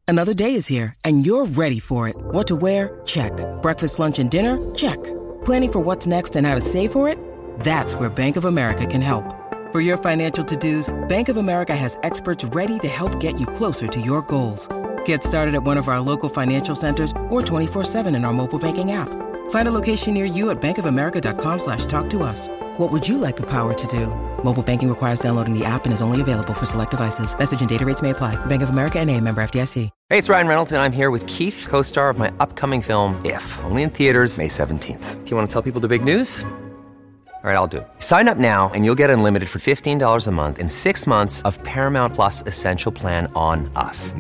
Another day is here, and you're ready for it. What to wear? Check. Breakfast, lunch, and dinner? Check. Planning for what's next and how to save for it? That's where Bank of America can help. For your financial to-dos, Bank of America has experts ready to help get you closer to your goals. Get started at one of our local financial centers or 24/7 in our mobile banking app. Find a location near you at bankofamerica.com/talktous. What would you like the power to do? Mobile banking requires downloading the app and is only available for select devices. Message and data rates may apply. Bank of America N.A., member FDIC. Hey, it's Ryan Reynolds, and I'm here with Keith, co-star of my upcoming film, If, only in theaters May 17th. Do you want to tell people the big news? All right, I'll do it. Sign up now and you'll get unlimited for $15 a month and 6 months of Paramount Plus Essential Plan on us.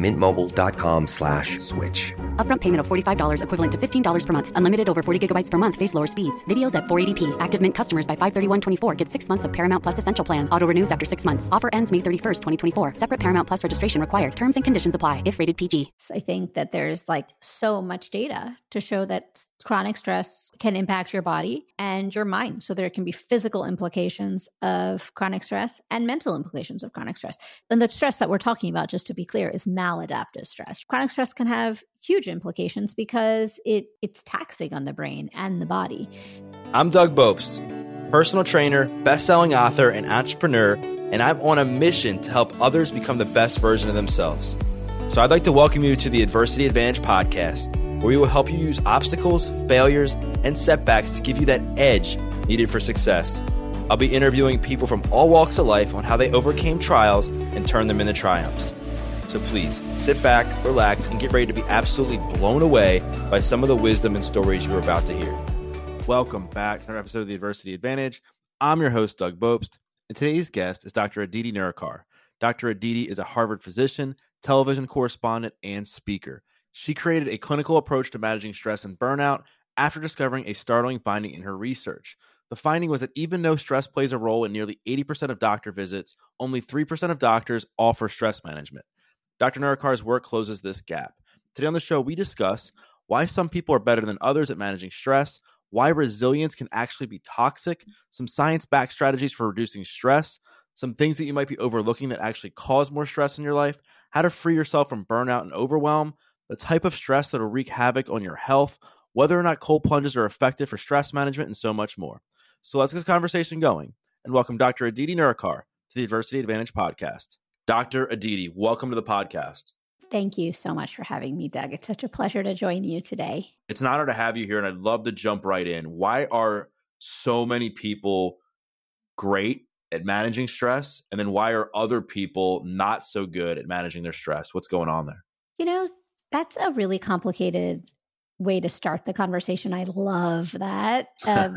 MintMobile.com/switch. Upfront payment of $45 equivalent to $15 per month. Unlimited over 40 gigabytes per month. Face lower speeds. Videos at 480p. Active Mint customers by 531.24 get 6 months of Paramount Plus Essential Plan. Auto renews after 6 months. Offer ends May 31st, 2024. Separate Paramount Plus registration required. Terms and conditions apply if rated PG. I think that there's like so much data to show that chronic stress can impact your body and your mind. So there can be physical implications of chronic stress and mental implications of chronic stress. And the stress that we're talking about, just to be clear, is maladaptive stress. Chronic stress can have huge implications because it's taxing on the brain and the body. I'm Doug Bopst, personal trainer, best-selling author, and entrepreneur, and I'm on a mission to help others become the best version of themselves. So I'd like to welcome you to the Adversity Advantage podcast, where we will help you use obstacles, failures, and setbacks to give you that edge needed for success. I'll be interviewing people from all walks of life on how they overcame trials and turned them into triumphs. So please, sit back, relax, and get ready to be absolutely blown away by some of the wisdom and stories you're about to hear. Welcome back to another episode of the Adversity Advantage. I'm your host, Doug Bopst, and today's guest is Dr. Aditi Nerurkar. Dr. Aditi is a Harvard physician, television correspondent, and speaker. She created a clinical approach to managing stress and burnout after discovering a startling finding in her research. The finding was that even though stress plays a role in nearly 80% of doctor visits, only 3% of doctors offer stress management. Dr. Nerurkar's work closes this gap. Today on the show, we discuss why some people are better than others at managing stress, why resilience can actually be toxic, some science-backed strategies for reducing stress, some things that you might be overlooking that actually cause more stress in your life, how to free yourself from burnout and overwhelm, the type of stress that will wreak havoc on your health, whether or not cold plunges are effective for stress management, and so much more. So let's get this conversation going, and welcome Dr. Aditi Nerurkar to the Adversity Advantage podcast. Dr. Aditi, welcome to the podcast. Thank you so much for having me, Doug. It's such a pleasure to join you today. It's an honor to have you here, and I'd love to jump right in. Why are so many people great at managing stress, and then why are other people not so good at managing their stress? What's going on there? You know, that's a really complicated way to start the conversation. I love that.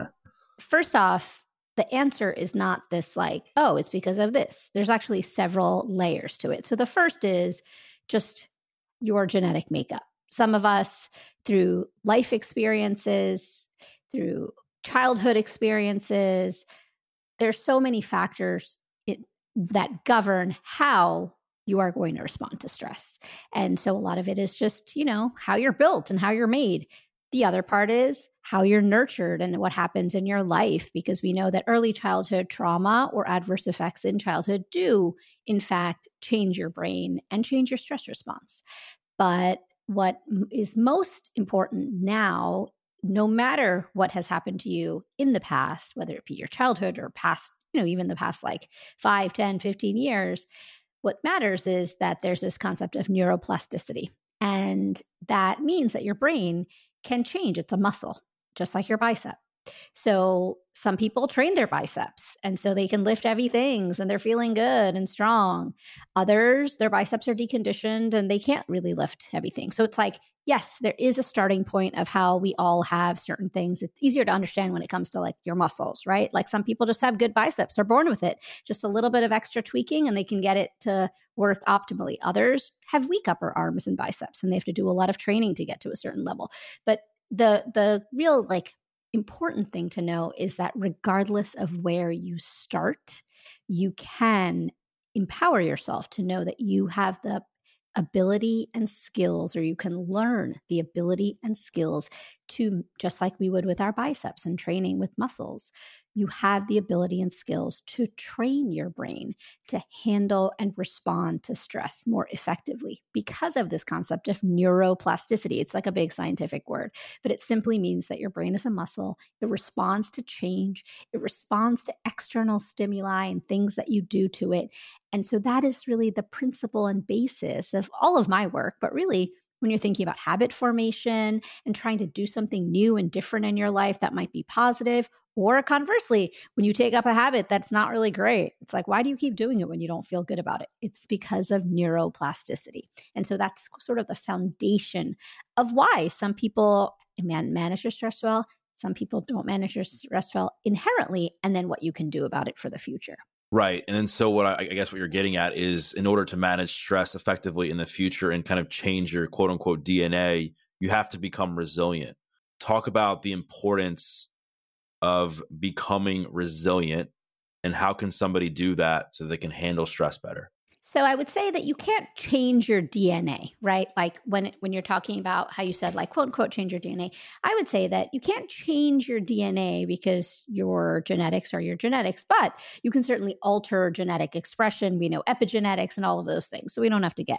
First off, the answer is not this like, oh, it's because of this. There's actually several layers to it. So the first is just your genetic makeup. Some of us, through life experiences, through childhood experiences, there's so many factors that govern how you are going to respond to stress. And so a lot of it is just, how you're built and how you're made. The other part is how you're nurtured and what happens in your life, because we know that early childhood trauma or adverse effects in childhood do, in fact, change your brain and change your stress response. But what is most important now, no matter what has happened to you in the past, whether it be your childhood or past, even the past like 5, 10, 15 years, what matters is that there's this concept of neuroplasticity. And that means that your brain can change. It's a muscle, just like your bicep. So some people train their biceps, and so they can lift heavy things and they're feeling good and strong. Others, their biceps are deconditioned and they can't really lift heavy things. So it's like, yes, there is a starting point of how we all have certain things. It's easier to understand when it comes to like your muscles, right? Like some people just have good biceps. They're born with it. Just a little bit of extra tweaking and they can get it to work optimally. Others have weak upper arms and biceps, and they have to do a lot of training to get to a certain level. But the real important thing to know is that regardless of where you start, you can empower yourself to know that you have the ability and skills, or you can learn the ability and skills to, just like we would with our biceps and training with muscles, you have the ability and skills to train your brain to handle and respond to stress more effectively because of this concept of neuroplasticity. It's like a big scientific word, but it simply means that your brain is a muscle. It responds to change. It responds to external stimuli and things that you do to it. And so that is really the principle and basis of all of my work, but really when you're thinking about habit formation and trying to do something new and different in your life that might be positive, or conversely, when you take up a habit that's not really great, it's like, why do you keep doing it when you don't feel good about it? It's because of neuroplasticity. And so that's sort of the foundation of why some people manage their stress well, some people don't manage their stress well inherently, and then what you can do about it for the future. Right. And then so what I guess what you're getting at is in order to manage stress effectively in the future and kind of change your quote unquote DNA, you have to become resilient. Talk about the importance of becoming resilient and how can somebody do that so they can handle stress better? So I would say that you can't change your DNA, right? Like when you're talking about how you said like quote unquote change your DNA, I would say that you can't change your DNA because your genetics are your genetics, but you can certainly alter genetic expression. We know epigenetics and all of those things. So we don't have to get,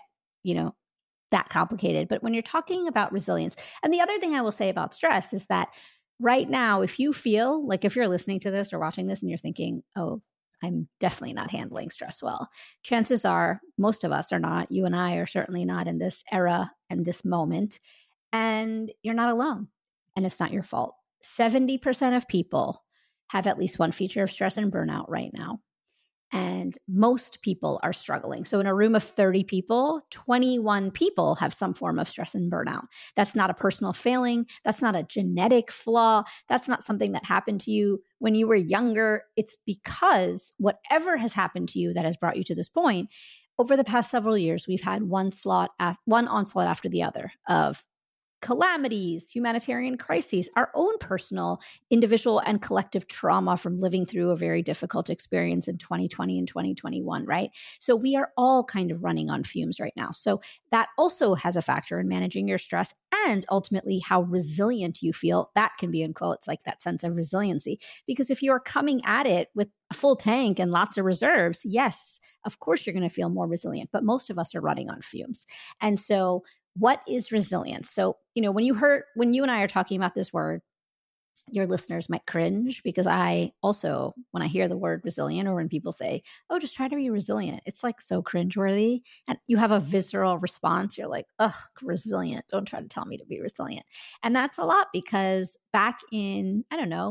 that complicated. But when you're talking about resilience, and the other thing I will say about stress is that right now, if you feel like if you're listening to this or watching this and you're thinking, oh, I'm definitely not handling stress well, chances are most of us are not. You and I are certainly not in this era and this moment. And you're not alone. And it's not your fault. 70% of people have at least one feature of stress and burnout right now. And most people are struggling. So in a room of 30 people, 21 people have some form of stress and burnout. That's not a personal failing. That's not a genetic flaw. That's not something that happened to you when you were younger. It's because whatever has happened to you that has brought you to this point, over the past several years, we've had one onslaught after the other of calamities, humanitarian crises, our own personal, individual, and collective trauma from living through a very difficult experience in 2020 and 2021, right? So we are all kind of running on fumes right now. So that also has a factor in managing your stress and ultimately how resilient you feel. That can be in quotes, like that sense of resiliency. Because if you're coming at it with a full tank and lots of reserves, yes, of course you're going to feel more resilient, but most of us are running on fumes. And so what is resilience? So, when you and I are talking about this word, your listeners might cringe because I also, when I hear the word resilient or when people say, oh, just try to be resilient, it's like so cringeworthy. And you have a visceral response. You're like, ugh, resilient. Don't try to tell me to be resilient. And that's a lot because back in,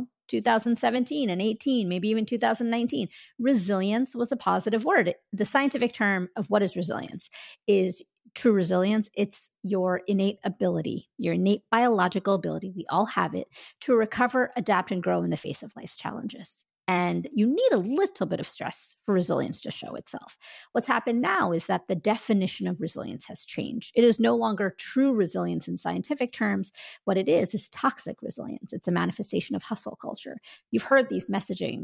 2017 and 18, maybe even 2019, resilience was a positive word. The scientific term of what is resilience is true resilience. It's your innate ability, your innate biological ability, we all have it, to recover, adapt, and grow in the face of life's challenges. And you need a little bit of stress for resilience to show itself. What's happened now is that the definition of resilience has changed. It is no longer true resilience in scientific terms. What it is toxic resilience. It's a manifestation of hustle culture. You've heard these messages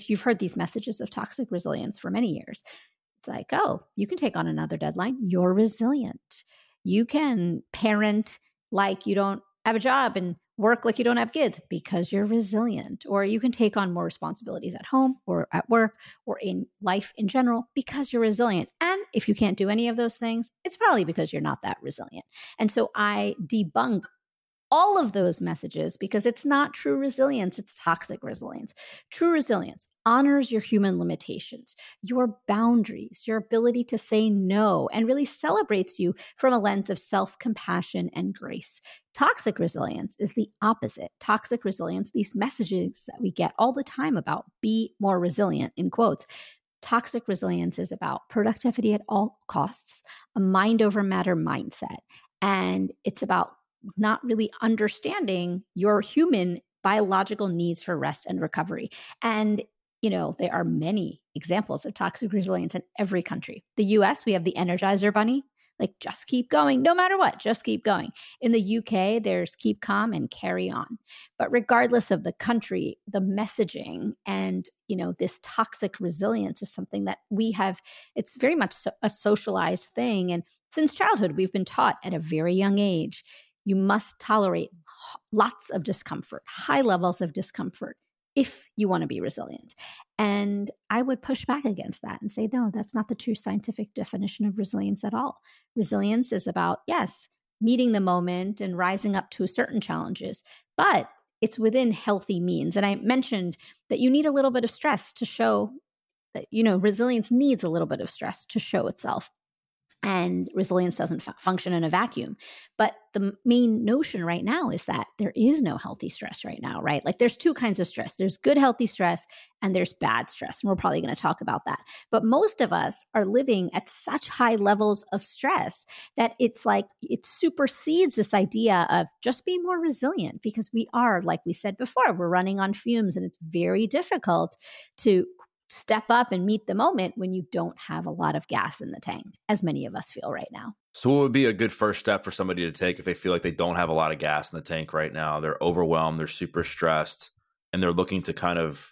of toxic resilience for many years. It's like, oh, you can take on another deadline. You're resilient. You can parent like you don't have a job and work like you don't have kids because you're resilient. Or you can take on more responsibilities at home or at work or in life in general because you're resilient. And if you can't do any of those things, it's probably because you're not that resilient. And so I debunk all of those messages because it's not true resilience, it's toxic resilience. True resilience honors your human limitations, your boundaries, your ability to say no, and really celebrates you from a lens of self-compassion and grace. Toxic resilience is the opposite. Toxic resilience, these messages that we get all the time about be more resilient, in quotes. Toxic resilience is about productivity at all costs, a mind over matter mindset. And it's about not really understanding your human biological needs for rest and recovery. And, there are many examples of toxic resilience in every country. The US, we have the Energizer Bunny, like just keep going, no matter what, just keep going. In the UK, there's keep calm and carry on. But regardless of the country, the messaging and, this toxic resilience is something that we have, it's very much a socialized thing. And since childhood, we've been taught at a very young age, you must tolerate lots of discomfort, high levels of discomfort, if you want to be resilient. And I would push back against that and say, no, that's not the true scientific definition of resilience at all. Resilience is about, yes, meeting the moment and rising up to certain challenges, but it's within healthy means. And I mentioned that you need a little bit of stress to show that, resilience needs a little bit of stress to show itself. And resilience doesn't function in a vacuum. But the main notion right now is that there is no healthy stress right now, right? Like there's two kinds of stress. There's good, healthy stress, and there's bad stress. And we're probably going to talk about that. But most of us are living at such high levels of stress that it's like it supersedes this idea of just being more resilient, because we are, like we said before, we're running on fumes, and it's very difficult to step up and meet the moment when you don't have a lot of gas in the tank, as many of us feel right now. So what would be a good first step for somebody to take if they feel like they don't have a lot of gas in the tank right now? They're overwhelmed, they're super stressed, and they're looking to kind of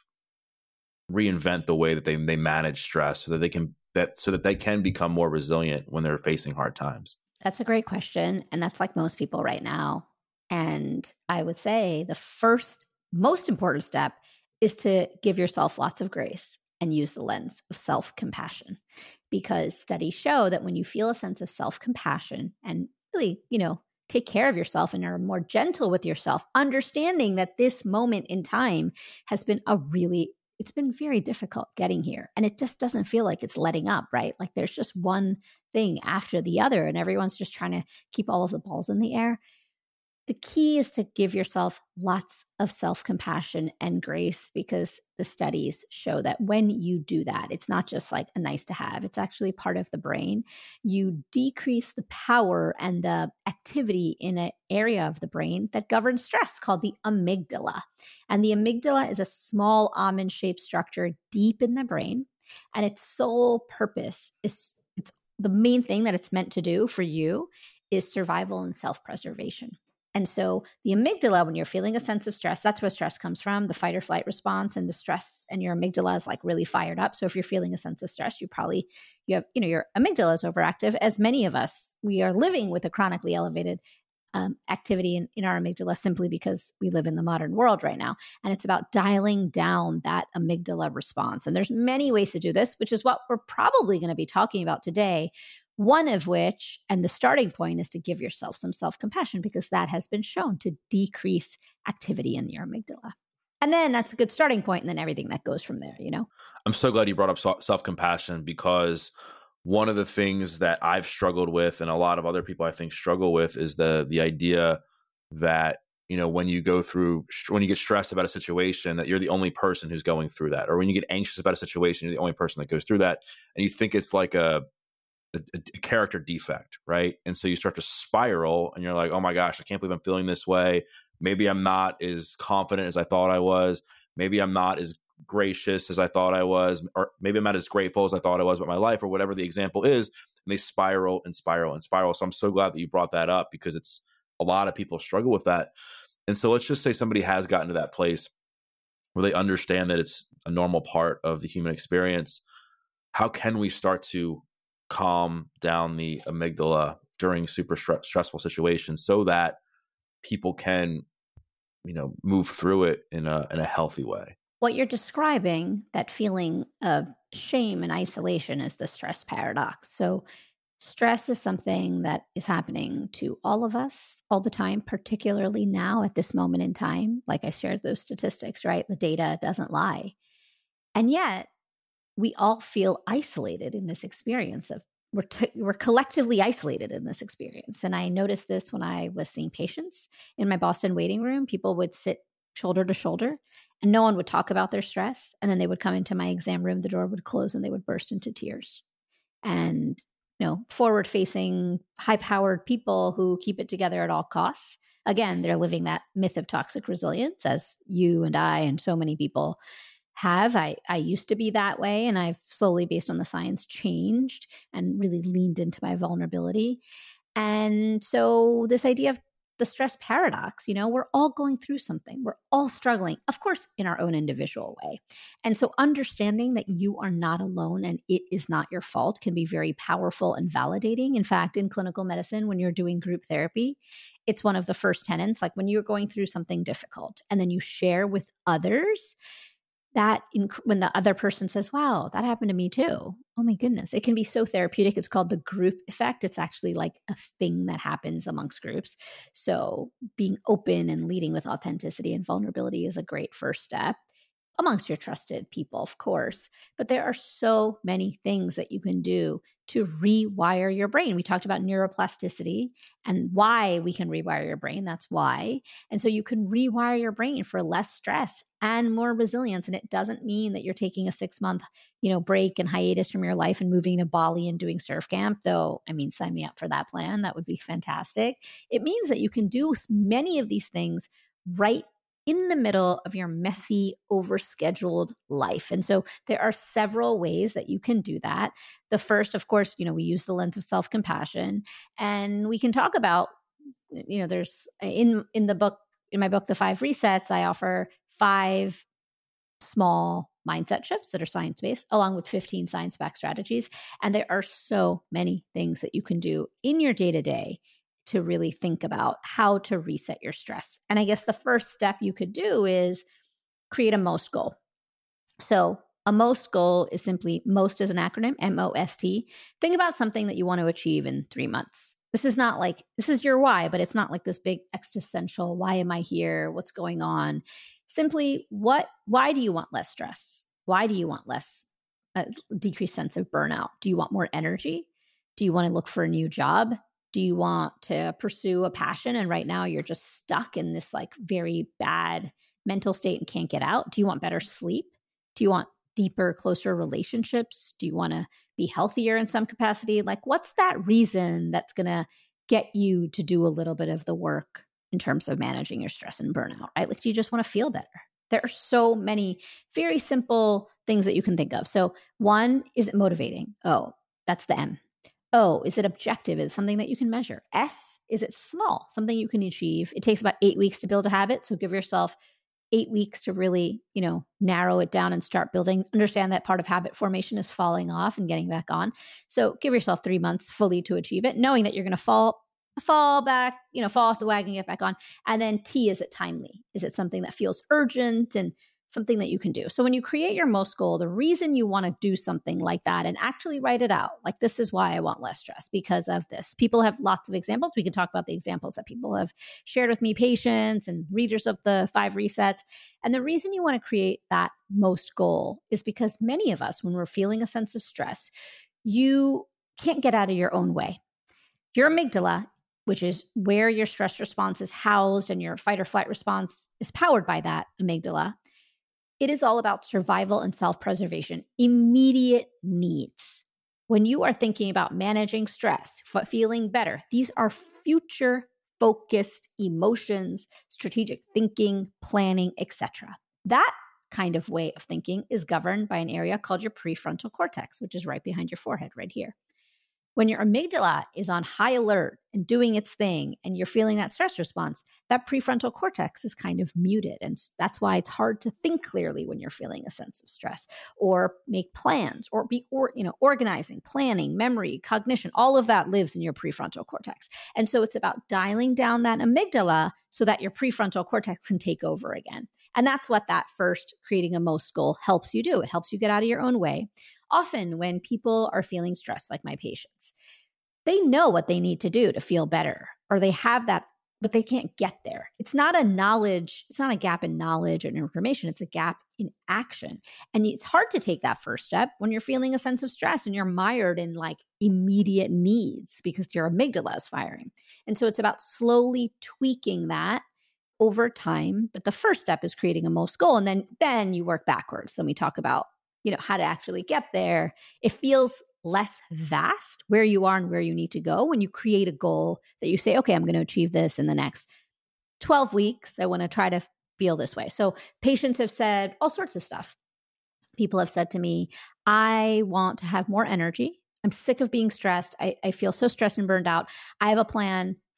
reinvent the way that they manage stress so that they can become more resilient when they're facing hard times. That's a great question. And that's like most people right now. And I would say the first most important step is to give yourself lots of grace and use the lens of self-compassion, because studies show that when you feel a sense of self-compassion and really, take care of yourself and are more gentle with yourself, understanding that this moment in time has been it's been very difficult getting here. And it just doesn't feel like it's letting up, right? Like there's just one thing after the other and everyone's just trying to keep all of the balls in the air. The key is to give yourself lots of self-compassion and grace, because the studies show that when you do that, it's not just like a nice to have, it's actually part of the brain. You decrease the power and the activity in an area of the brain that governs stress called the amygdala. And the amygdala is a small almond-shaped structure deep in the brain. And its sole purpose it's the main thing that it's meant to do for you is survival and self-preservation. And so the amygdala, when you're feeling a sense of stress, that's where stress comes from, the fight or flight response, and the stress, and your amygdala is like really fired up. So if you're feeling a sense of stress, you have, your amygdala is overactive. As many of us, we are living with a chronically elevated activity in our amygdala simply because we live in the modern world right now. And it's about dialing down that amygdala response. And there's many ways to do this, which is what we're probably going to be talking about today. One of which, and the starting point, is to give yourself some self-compassion, because that has been shown to decrease activity in your amygdala. And then that's a good starting point, and then everything that goes from there, I'm so glad you brought up self-compassion, because one of the things that I've struggled with, and a lot of other people I think struggle with, is the idea that, when you get stressed about a situation, that you're the only person who's going through that. Or when you get anxious about a situation, you're the only person that goes through that. And you think it's like a character defect, right? And so you start to spiral and you're like, oh my gosh, I can't believe I'm feeling this way. Maybe I'm not as confident as I thought I was. Maybe I'm not as gracious as I thought I was, or maybe I'm not as grateful as I thought I was about my life, or whatever the example is. And they spiral and spiral and spiral. So I'm so glad that you brought that up, because it's a lot of people struggle with that. And so let's just say somebody has gotten to that place where they understand that it's a normal part of the human experience. How can we start to calm down the amygdala during super stressful situations so that people can, move through it in a healthy way? What you're describing, that feeling of shame and isolation, is the stress paradox. So stress is something that is happening to all of us all the time, particularly now at this moment in time. Like I shared those statistics, right? The data doesn't lie. And yet we all feel isolated in this experience of we're collectively isolated in this experience. And I noticed this when I was seeing patients in my Boston waiting room. People would sit shoulder to shoulder and no one would talk about their stress. And then they would come into my exam room, the door would close and they would burst into tears. And, forward facing, high powered people who keep it together at all costs. Again, they're living that myth of toxic resilience, as you and I and so many people have. I used to be that way, and I've slowly, based on the science, changed and really leaned into my vulnerability. And so this idea of the stress paradox. We're all going through something. We're all struggling, of course, in our own individual way. And so understanding that you are not alone and it is not your fault can be very powerful and validating. In fact, in clinical medicine, when you're doing group therapy, it's one of the first tenets, like when you're going through something difficult and then you share with others, when the other person says, wow, that happened to me too. Oh my goodness. It can be so therapeutic. It's called the group effect. It's actually like a thing that happens amongst groups. So being open and leading with authenticity and vulnerability is a great first step amongst your trusted people, of course. But there are so many things that you can do to rewire your brain. We talked about neuroplasticity and why we can rewire your brain. That's why. And so you can rewire your brain for less stress and more resilience. And it doesn't mean that you're taking a 6-month, break and hiatus from your life and moving to Bali and doing surf camp, though, sign me up for that plan. That would be fantastic. It means that you can do many of these things right in the middle of your messy, overscheduled life. And so there are several ways that you can do that. The first, of course, we use the lens of self-compassion, and we can talk about, there's in my book, The 5 Resets, I offer 5 small mindset shifts that are science-based, along with 15 science-backed strategies. And there are so many things that you can do in your day-to-day to really think about how to reset your stress. And I guess the first step you could do is create a MOST goal. So a MOST goal is simply, MOST is an acronym, MOST. Think about something that you want to achieve in 3 months. This is not like, this is your why, but it's not like this big existential, why am I here? What's going on? Simply, why do you want less stress? Why do you want less, decreased sense of burnout? Do you want more energy? Do you want to look for a new job? Do you want to pursue a passion and right now you're just stuck in this like very bad mental state and can't get out? Do you want better sleep? Do you want deeper, closer relationships? Do you want to be healthier in some capacity? Like, what's that reason that's going to get you to do a little bit of the work in terms of managing your stress and burnout, right? Like, do you just want to feel better? There are so many very simple things that you can think of. So 1, is it motivating? Oh, that's the M. O, is it objective? Is it something that you can measure? S, is it small? Something you can achieve. It takes about 8 weeks to build a habit. So give yourself 8 weeks to really, narrow it down and start building. Understand that part of habit formation is falling off and getting back on. So give yourself 3 months fully to achieve it, knowing that you're going to fall back, fall off the wagon, get back on. And then T, is it timely? Is it something that feels urgent and something that you can do? So when you create your MOST goal, the reason you want to do something like that and actually write it out, like, this is why I want less stress because of this. People have lots of examples. We can talk about the examples that people have shared with me, patients and readers of the 5 Resets. And the reason you want to create that MOST goal is because many of us, when we're feeling a sense of stress, you can't get out of your own way. Your amygdala, which is where your stress response is housed and your fight or flight response is powered by that amygdala. It is all about survival and self-preservation, immediate needs. When you are thinking about managing stress, feeling better, these are future-focused emotions, strategic thinking, planning, etc. That kind of way of thinking is governed by an area called your prefrontal cortex, which is right behind your forehead right here. When your amygdala is on high alert and doing its thing and you're feeling that stress response, that prefrontal cortex is kind of muted. And that's why it's hard to think clearly when you're feeling a sense of stress or make plans or be organizing, planning, memory, cognition. All of that lives in your prefrontal cortex. And so it's about dialing down that amygdala so that your prefrontal cortex can take over again. And that's what that first creating a MOST goal helps you do. It helps you get out of your own way. Often when people are feeling stressed, like my patients, they know what they need to do to feel better, or they have that, but they can't get there. It's not a gap in knowledge and information. It's a gap in action. And it's hard to take that first step when you're feeling a sense of stress and you're mired in like immediate needs because your amygdala is firing. And so it's about slowly tweaking that over time. But the first step is creating a MOST goal. And then you work backwards. Then we talk about how to actually get there. It feels less vast where you are and where you need to go when you create a goal that you say, okay, I'm going to achieve this in the next 12 weeks. I want to try to feel this way. So patients have said all sorts of stuff. People have said to me, I want to have more energy. I'm sick of being stressed. I feel so stressed and burned out. I have a plan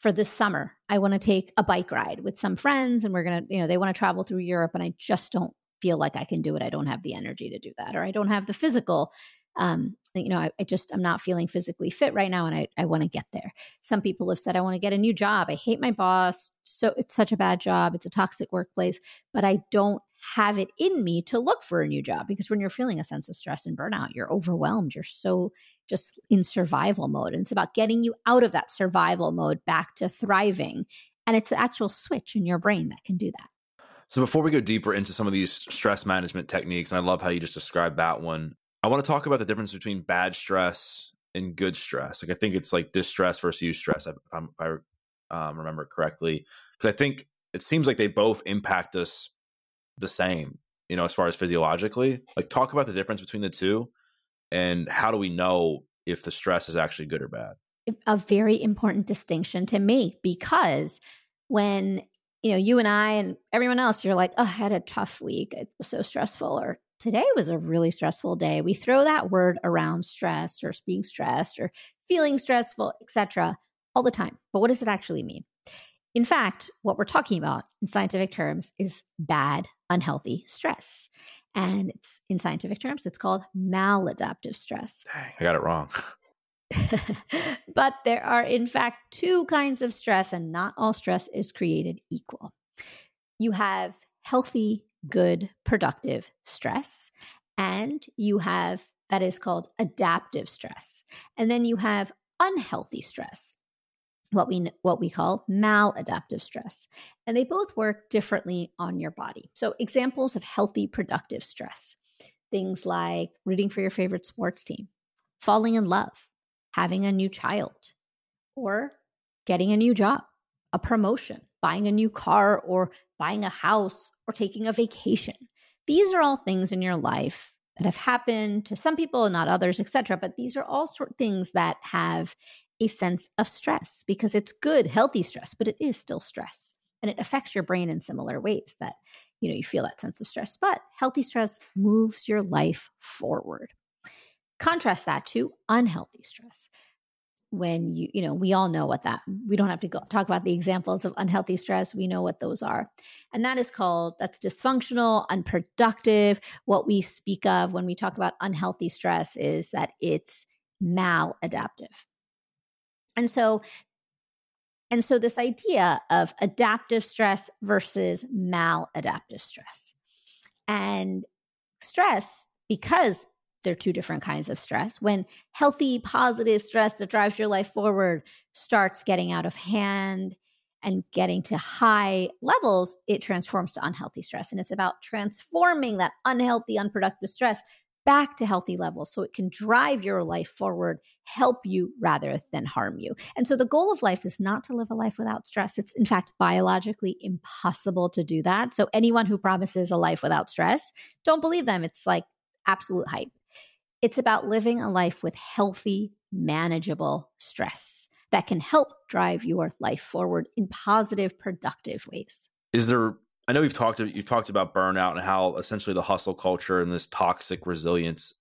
for this summer, I want to take a bike ride with some friends and we're going to, they want to travel through Europe and I just don't feel like I can do it. I don't have the energy to do that, or I don't have the physical, I'm not feeling physically fit right now and I want to get there. Some people have said, I want to get a new job. I hate my boss. So it's such a bad job. It's a toxic workplace, but I don't have it in me to look for a new job, because when you're feeling a sense of stress and burnout, you're overwhelmed. You're so just in survival mode. And it's about getting you out of that survival mode back to thriving. And it's an actual switch in your brain that can do that. So before we go deeper into some of these stress management techniques, and I love how you just described that one, I want to talk about the difference between bad stress and good stress. Like, I think it's like distress versus eustress, if I remember correctly. Because I think it seems like they both impact us the same, as far as physiologically. Like, talk about the difference between the two and how do we know if the stress is actually good or bad? A very important distinction to make, because when, you and I and everyone else, you're like, oh, I had a tough week. It was so stressful, or today was a really stressful day. We throw that word around, stress or being stressed or feeling stressful, etc., all the time. But what does it actually mean? In fact, what we're talking about in scientific terms is bad, unhealthy stress. And in scientific terms, it's called maladaptive stress. Dang, I got it wrong. But there are, in fact, two kinds of stress, and not all stress is created equal. You have healthy, good, productive stress, and you have that is called adaptive stress. And then you have unhealthy stress, what we call maladaptive stress. And they both work differently on your body. So examples of healthy, productive stress, things like rooting for your favorite sports team, falling in love, having a new child, or getting a new job, a promotion, buying a new car, or buying a house, or taking a vacation. These are all things in your life that have happened to some people, not others, etc. But these are all sort of things that have a sense of stress, because it's good, healthy stress, but it is still stress. And it affects your brain in similar ways that, you feel that sense of stress. But healthy stress moves your life forward. Contrast that to unhealthy stress. When we all know what we don't have to talk about the examples of unhealthy stress. We know what those are. And that's dysfunctional, unproductive. What we speak of when we talk about unhealthy stress is that it's maladaptive. And so this idea of adaptive stress versus maladaptive stress. And stress, because they're two different kinds of stress. When healthy, positive stress that drives your life forward starts getting out of hand and getting to high levels, it transforms to unhealthy stress. And it's about transforming that unhealthy, unproductive stress back to healthy levels so it can drive your life forward, help you rather than harm you. And so the goal of life is not to live a life without stress. It's in fact biologically impossible to do that. So anyone who promises a life without stress, don't believe them. It's like absolute hype. It's about living a life with healthy, manageable stress that can help drive your life forward in positive, productive ways. I know you've talked about burnout and how essentially the hustle culture and this toxic resiliency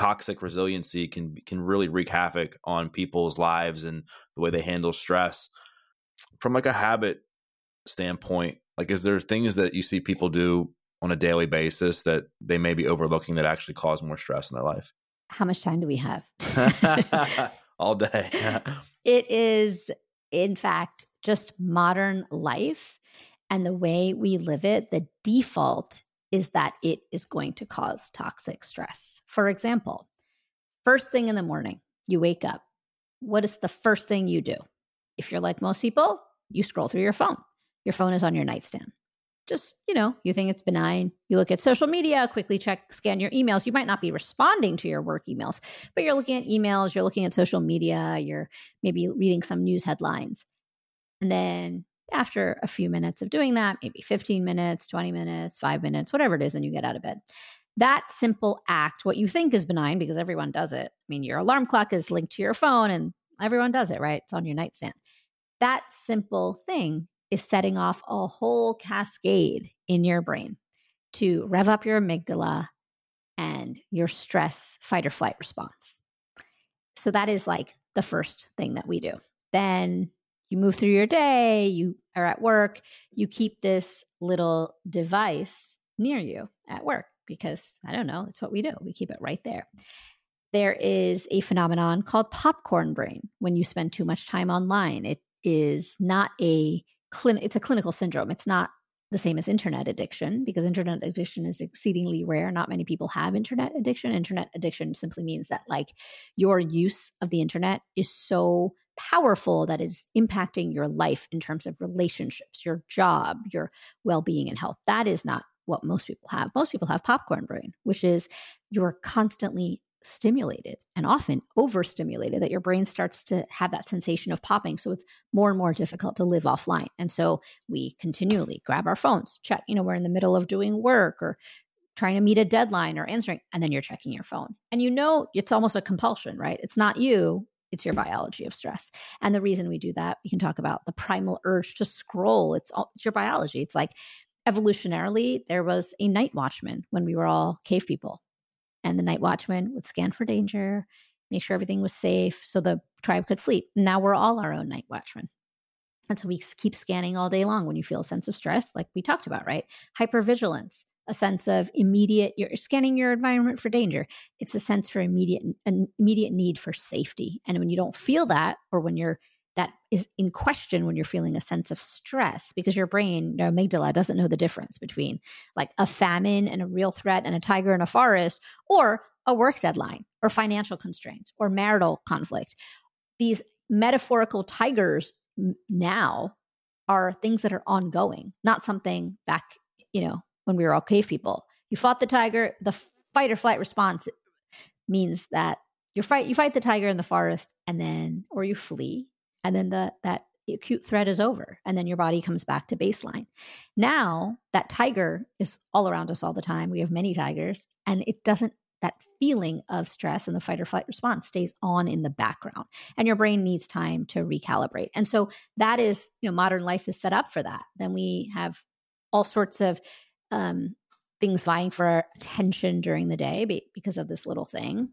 can really wreak havoc on people's lives and the way they handle stress. From like a habit standpoint, like, is there things that you see people do on a daily basis that they may be overlooking that actually cause more stress in their life? How much time do we have? All day. It is, in fact, just modern life and the way we live it. The default is that it is going to cause toxic stress. For example, first thing in the morning, you wake up. What is the first thing you do? If you're like most people, you scroll through your phone. Your phone is on your nightstand. Just, you think it's benign. You look at social media, quickly scan your emails. You might not be responding to your work emails, but you're looking at emails, you're looking at social media, you're maybe reading some news headlines. And then after a few minutes of doing that, maybe 15 minutes, 20 minutes, 5 minutes, whatever it is, and you get out of bed. That simple act, what you think is benign because everyone does it. I mean, your alarm clock is linked to your phone and everyone does it, right? It's on your nightstand. That simple thing is setting off a whole cascade in your brain to rev up your amygdala and your stress fight or flight response. So that is like the first thing that we do. Then you move through your day, you are at work, you keep this little device near you at work because, I don't know, that's what we do. We keep it right there. There is a phenomenon called popcorn brain when you spend too much time online. It is not it's a clinical syndrome. It's not the same as internet addiction because internet addiction is exceedingly rare. Not many people have internet addiction. Internet addiction simply means that like your use of the internet is so powerful that it's impacting your life in terms of relationships, your job, your well-being and health. That is not what most people have. Most people have popcorn brain, which is you're constantly stimulated and often overstimulated, that your brain starts to have that sensation of popping. So it's more and more difficult to live offline. And so we continually grab our phones, check, we're in the middle of doing work or trying to meet a deadline or answering, and then you're checking your phone. And it's almost a compulsion, right? It's not you, it's your biology of stress. And the reason we do that, we can talk about the primal urge to scroll. It's your biology. It's like evolutionarily, there was a night watchman when we were all cave people. And the night watchman would scan for danger, make sure everything was safe so the tribe could sleep. Now we're all our own night watchmen. And so we keep scanning all day long when you feel a sense of stress, like we talked about, right? Hypervigilance, a sense of you're scanning your environment for danger. It's a sense for immediate need for safety. And when you don't feel that, or when that is in question when you're feeling a sense of stress, because your brain, your amygdala, doesn't know the difference between like a famine and a real threat and a tiger in a forest, or a work deadline, or financial constraints, or marital conflict. These metaphorical tigers now are things that are ongoing, not something back, when we were all cave people. You fought the tiger, the fight or flight response means that you fight the tiger in the forest, or you flee. And then that acute threat is over. And then your body comes back to baseline. Now that tiger is all around us all the time. We have many tigers, and that feeling of stress and the fight or flight response stays on in the background, and your brain needs time to recalibrate. And so that is, modern life is set up for that. Then we have all sorts of things vying for our attention during the day because of this little thing.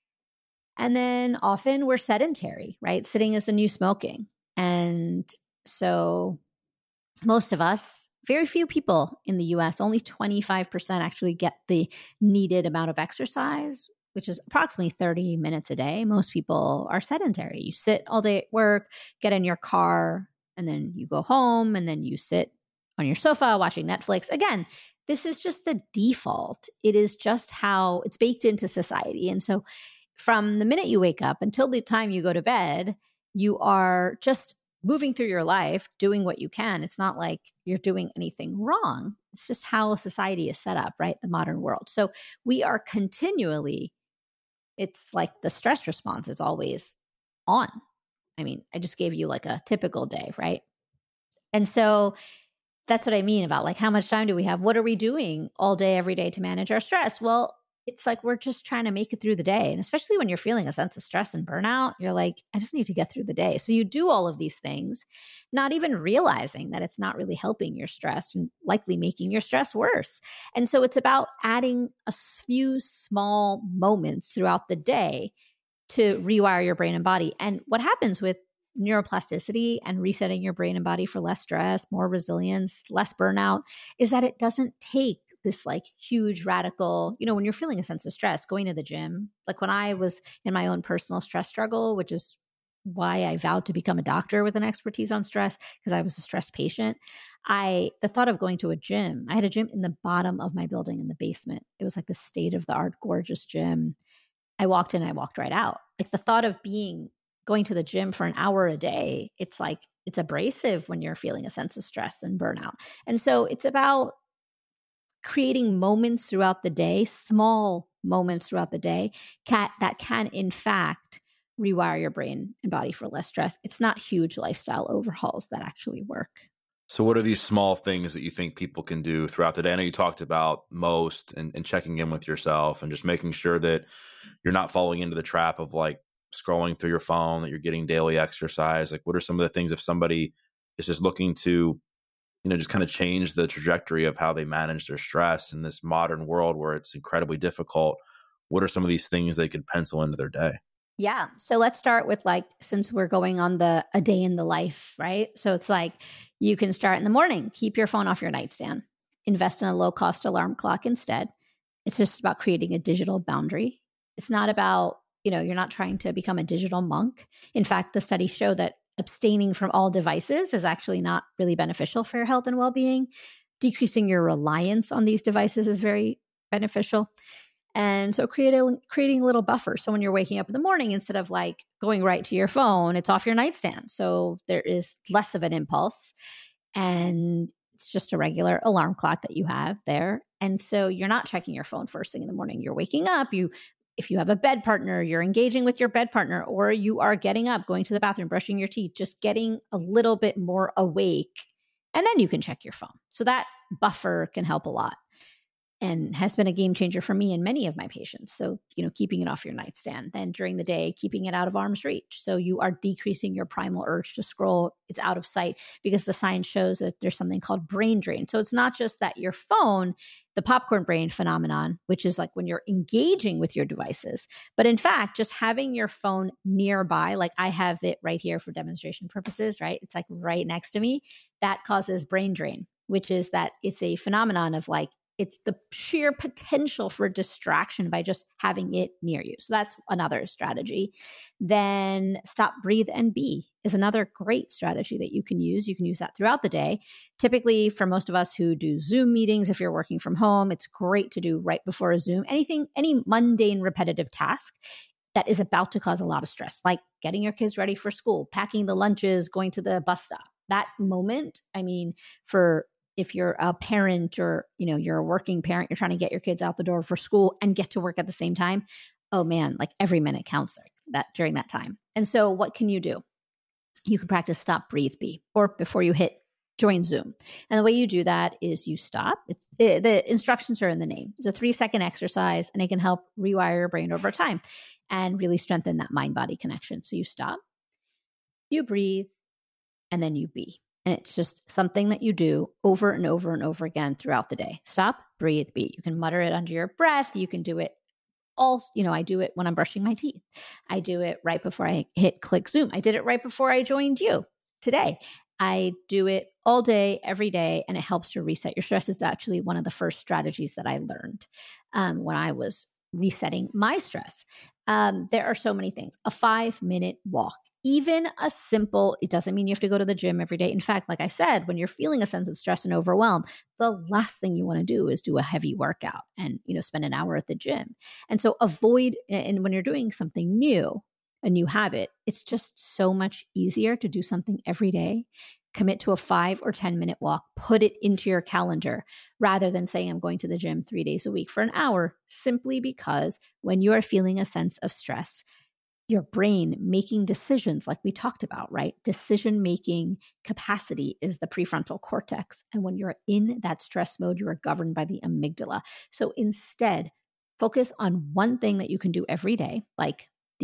And then often we're sedentary, right? Sitting is the new smoking. And so most of us, very few people in the US, only 25% actually get the needed amount of exercise, which is approximately 30 minutes a day. Most people are sedentary. You sit all day at work, get in your car, and then you go home, and then you sit on your sofa watching Netflix. Again, this is just the default. It is just how it's baked into society. And so from the minute you wake up until the time you go to bed, you are just moving through your life, doing what you can. It's not like you're doing anything wrong. It's just how society is set up, right? The modern world. So we are continually, it's like the stress response is always on. I mean, I just gave you like a typical day, right? And so that's what I mean about like, how much time do we have? What are we doing all day, every day to manage our stress? Well, it's like we're just trying to make it through the day. And especially when you're feeling a sense of stress and burnout, you're like, I just need to get through the day. So you do all of these things, not even realizing that it's not really helping your stress and likely making your stress worse. And so it's about adding a few small moments throughout the day to rewire your brain and body. And what happens with neuroplasticity and resetting your brain and body for less stress, more resilience, less burnout, is that it doesn't take this like huge radical, when you're feeling a sense of stress, going to the gym, like when I was in my own personal stress struggle, which is why I vowed to become a doctor with an expertise on stress, because I was a stress patient. The thought of going to a gym, I had a gym in the bottom of my building in the basement. It was like the state of the art, gorgeous gym. I walked in, I walked right out. Like the thought of going to the gym for an hour a day, it's like, it's abrasive when you're feeling a sense of stress and burnout. And so it's about creating moments throughout the day, small moments throughout the day that can, in fact, rewire your brain and body for less stress. It's not huge lifestyle overhauls that actually work. So what are these small things that you think people can do throughout the day? I know you talked about most and checking in with yourself and just making sure that you're not falling into the trap of like scrolling through your phone, that you're getting daily exercise. Like what are some of the things if somebody is just looking to just kind of change the trajectory of how they manage their stress in this modern world where it's incredibly difficult? What are some of these things they could pencil into their day? Yeah. So let's start with since we're going on a day in the life, right? So it's you can start in the morning, keep your phone off your nightstand, invest in a low cost alarm clock instead. It's just about creating a digital boundary. It's not about, you're not trying to become a digital monk. In fact, the studies show that abstaining from all devices is actually not really beneficial for your health and well-being. Decreasing your reliance on these devices is very beneficial. And so creating a little buffer. So when you're waking up in the morning, instead of going right to your phone, it's off your nightstand. So there is less of an impulse. And it's just a regular alarm clock that you have there. And so you're not checking your phone first thing in the morning. You're waking up. If you have a bed partner, you're engaging with your bed partner, or you are getting up, going to the bathroom, brushing your teeth, just getting a little bit more awake. And then you can check your phone. So that buffer can help a lot and has been a game changer for me and many of my patients. So, keeping it off your nightstand. Then during the day, keeping it out of arm's reach. So you are decreasing your primal urge to scroll. It's out of sight because the science shows that there's something called brain drain. So it's not just that your phone, the popcorn brain phenomenon, which is when you're engaging with your devices, but in fact, just having your phone nearby, I have it right here for demonstration purposes, right? It's right next to me. That causes brain drain, which is that it's a phenomenon of it's the sheer potential for distraction by just having it near you. So that's another strategy. Then stop, breathe, and be is another great strategy that you can use. You can use that throughout the day. Typically, for most of us who do Zoom meetings, if you're working from home, it's great to do right before a Zoom. Any mundane, repetitive task that is about to cause a lot of stress, like getting your kids ready for school, packing the lunches, going to the bus stop. That moment, if you're a parent or, you're a working parent, you're trying to get your kids out the door for school and get to work at the same time. Oh man, every minute counts during that time. And so what can you do? You can practice stop, breathe, be, or before you hit join Zoom. And the way you do that is you stop. The instructions are in the name. It's a 3-second exercise and it can help rewire your brain over time and really strengthen that mind-body connection. So you stop, you breathe, and then you be. And it's just something that you do over and over and over again throughout the day. Stop, breathe, be. You can mutter it under your breath. You can do it I do it when I'm brushing my teeth. I do it right before I hit click Zoom. I did it right before I joined you today. I do it all day, every day, and it helps to reset your stress. It's actually one of the first strategies that I learned when I was resetting my stress. There are so many things. A 5-minute walk. Even a simple, it doesn't mean you have to go to the gym every day. In fact, like I said, when you're feeling a sense of stress and overwhelm, the last thing you want to do is do a heavy workout and, spend an hour at the gym. And so avoid, and when you're doing something new, a new habit, it's just so much easier to do something every day. Commit to a 5 or 10-minute walk, put it into your calendar rather than saying I'm going to the gym 3 days a week for an hour, simply because when you are feeling a sense of stress, your brain making decisions like we talked about, right? Decision-making capacity is the prefrontal cortex. And when you're in that stress mode, you are governed by the amygdala. So instead, focus on one thing that you can do every day, like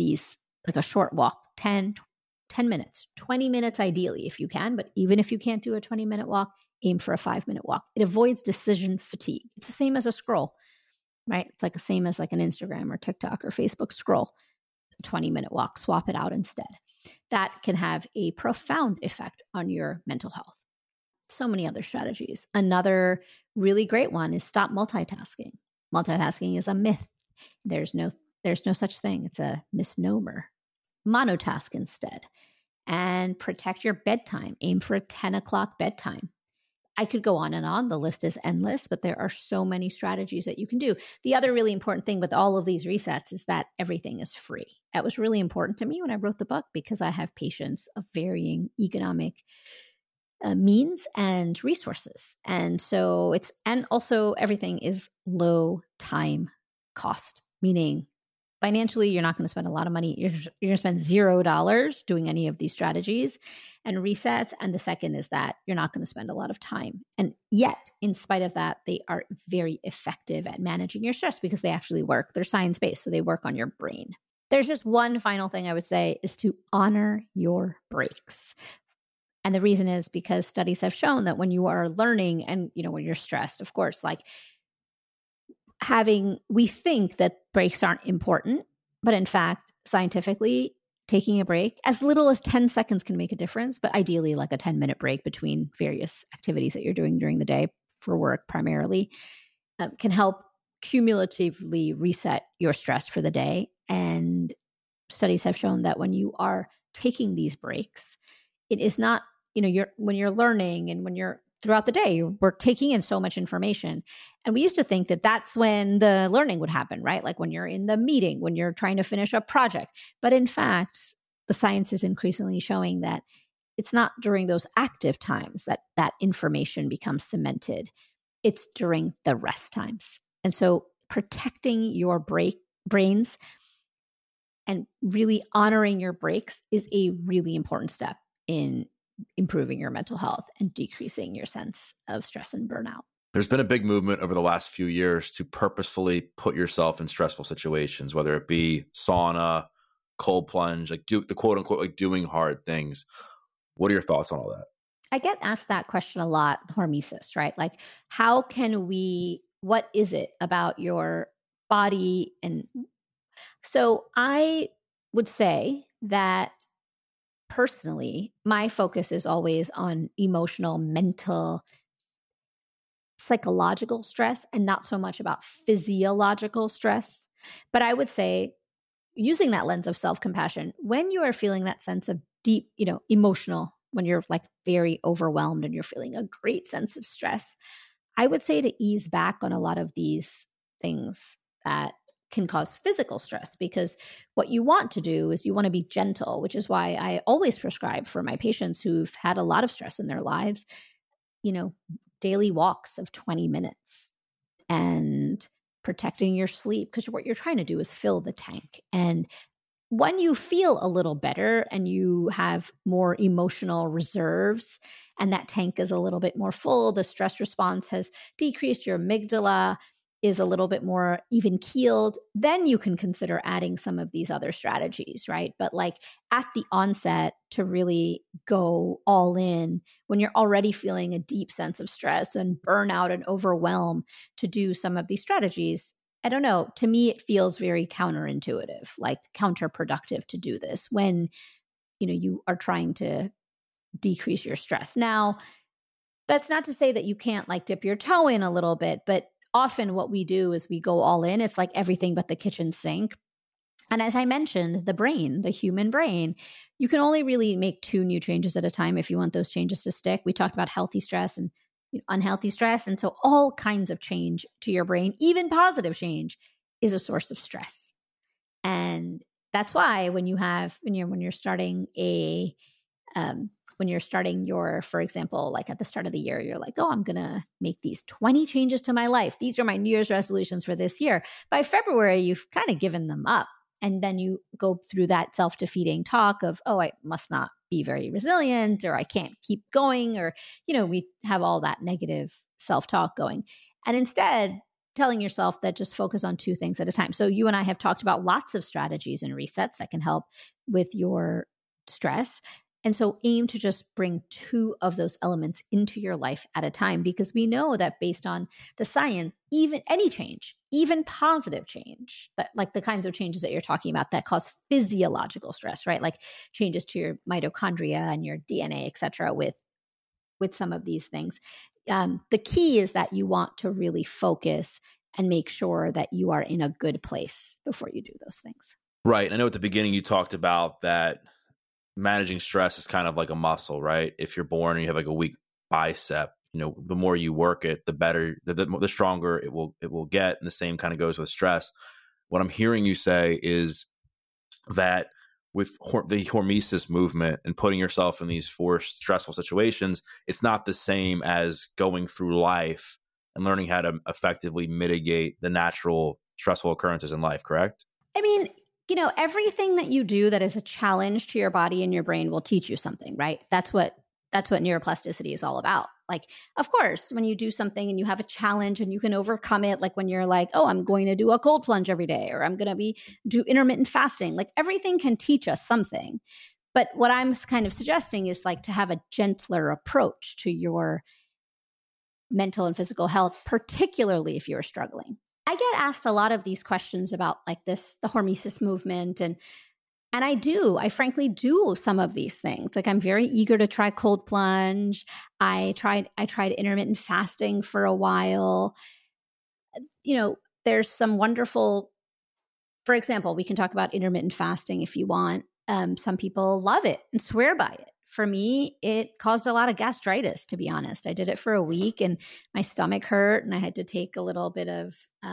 a short walk, 10 minutes, 20 minutes ideally if you can. But even if you can't do a 20-minute walk, aim for a 5-minute walk. It avoids decision fatigue. It's the same as a scroll, right? It's the same as an Instagram or TikTok or Facebook scroll. 20-minute walk, swap it out instead. That can have a profound effect on your mental health. So many other strategies. Another really great one is stop multitasking. Multitasking is a myth. There's no such thing. It's a misnomer. Monotask instead. And protect your bedtime. Aim for a 10 o'clock bedtime. I could go on and on. The list is endless, but there are so many strategies that you can do. The other really important thing with all of these resets is that everything is free. That was really important to me when I wrote the book because I have patients of varying economic means and resources. And also everything is low time cost, meaning financially, you're not going to spend a lot of money. You're going to spend $0 doing any of these strategies and resets. And the second is that you're not going to spend a lot of time. And yet, in spite of that, they are very effective at managing your stress because they actually work. They're science-based, so they work on your brain. There's just one final thing I would say is to honor your breaks. And the reason is because studies have shown that when you are learning and, when you're stressed, of course, we think that breaks aren't important, But in fact, scientifically, taking a break, as little as 10 seconds can make a difference, but ideally like a 10-minute break between various activities that you're doing during the day for work primarily, can help cumulatively reset your stress for the day. And studies have shown that when you are taking these breaks, it is not, when you're learning and when you're throughout the day, we're taking in so much information. And we used to think that that's when the learning would happen, right? Like when you're in the meeting, when you're trying to finish a project. But in fact, the science is increasingly showing that it's not during those active times that that information becomes cemented. It's during the rest times. And so protecting your brains and really honoring your breaks is a really important step in improving your mental health and decreasing your sense of stress and burnout. There's been a big movement over the last few years to purposefully put yourself in stressful situations, whether it be sauna, cold plunge, like do the quote unquote, like doing hard things. What are your thoughts on all that? I get asked that question a lot, hormesis, right? Like, how can what is it about your body? And so I would say that personally, my focus is always on emotional, mental, psychological stress and not so much about physiological stress. But I would say, using that lens of self-compassion, when you are feeling that sense of deep, emotional, when you're like very overwhelmed and you're feeling a great sense of stress, I would say to ease back on a lot of these things that can cause physical stress, because what you want to do is you want to be gentle, which is why I always prescribe for my patients who've had a lot of stress in their lives, daily walks of 20 minutes and protecting your sleep, because what you're trying to do is fill the tank. And when you feel a little better and you have more emotional reserves and that tank is a little bit more full, the stress response has decreased, your amygdala is a little bit more even keeled, then you can consider adding some of these other strategies, right? But like at the onset, to really go all in when you're already feeling a deep sense of stress and burnout and overwhelm, to do some of these strategies, I don't know, to me, it feels very counterintuitive, like counterproductive to do this when, you are trying to decrease your stress. Now, that's not to say that you can't like dip your toe in a little bit, but often what we do is we go all in. It's like everything but the kitchen sink. And as I mentioned, the human brain, you can only really make 2 new changes at a time if you want those changes to stick. We talked about healthy stress and unhealthy stress. And so all kinds of change to your brain, even positive change, is a source of stress. And that's why when you're starting your, for example, like at the start of the year, you're like, oh, I'm going to make these 20 changes to my life. These are my New Year's resolutions for this year. By February, you've kind of given them up. And then you go through that self-defeating talk of, oh, I must not be very resilient, or I can't keep going, or, we have all that negative self-talk going. And instead, telling yourself that just focus on 2 things at a time. So you and I have talked about lots of strategies and resets that can help with your stress. And so aim to just bring 2 of those elements into your life at a time, because we know that based on the science, even any change, even positive change, that like the kinds of changes that you're talking about that cause physiological stress, right? Like changes to your mitochondria and your DNA, et cetera, with some of these things. The key is that you want to really focus and make sure that you are in a good place before you do those things. Right. I know at the beginning you talked about that managing stress is kind of like a muscle, right? If you're born and you have like a weak bicep, the more you work it, the better, the stronger it will get. And the same kind of goes with stress. What I'm hearing you say is that with the hormesis movement and putting yourself in these forced, stressful situations, it's not the same as going through life and learning how to effectively mitigate the natural stressful occurrences in life, correct? I mean, everything that you do that is a challenge to your body and your brain will teach you something, right? That's what neuroplasticity is all about. Like, of course, when you do something and you have a challenge and you can overcome it, like when you're like, oh, I'm going to do a cold plunge every day, or I'm going to do intermittent fasting, like everything can teach us something. But what I'm kind of suggesting is like to have a gentler approach to your mental and physical health, particularly if you're struggling. I get asked a lot of these questions about like this, the hormesis movement. And I frankly do some of these things. Like I'm very eager to try cold plunge. I tried intermittent fasting for a while. There's some wonderful, for example, we can talk about intermittent fasting if you want. Some people love it and swear by it. For me, it caused a lot of gastritis, to be honest. I did it for a week and my stomach hurt and I had to take a little bit of,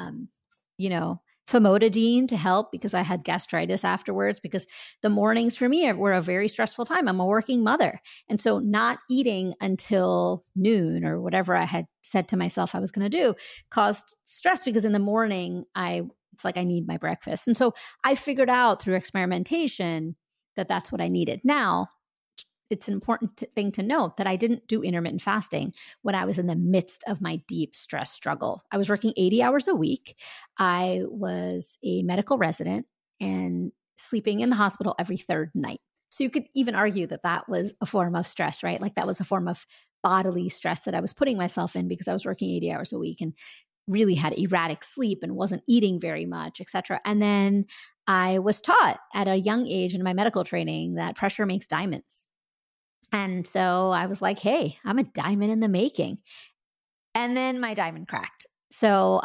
famotidine to help because I had gastritis afterwards, because the mornings for me were a very stressful time. I'm a working mother. And so not eating until noon or whatever I had said to myself I was going to do caused stress, because in the morning it's like I need my breakfast. And so I figured out through experimentation that that's what I needed. Now, it's an important thing to note that I didn't do intermittent fasting when I was in the midst of my deep stress struggle. I was working 80 hours a week. I was a medical resident and sleeping in the hospital every third night. So you could even argue that that was a form of stress, right? Like that was a form of bodily stress that I was putting myself in because I was working 80 hours a week and really had erratic sleep and wasn't eating very much, et cetera. And then I was taught at a young age in my medical training that pressure makes diamonds. And so I was like, hey, I'm a diamond in the making. And then my diamond cracked. So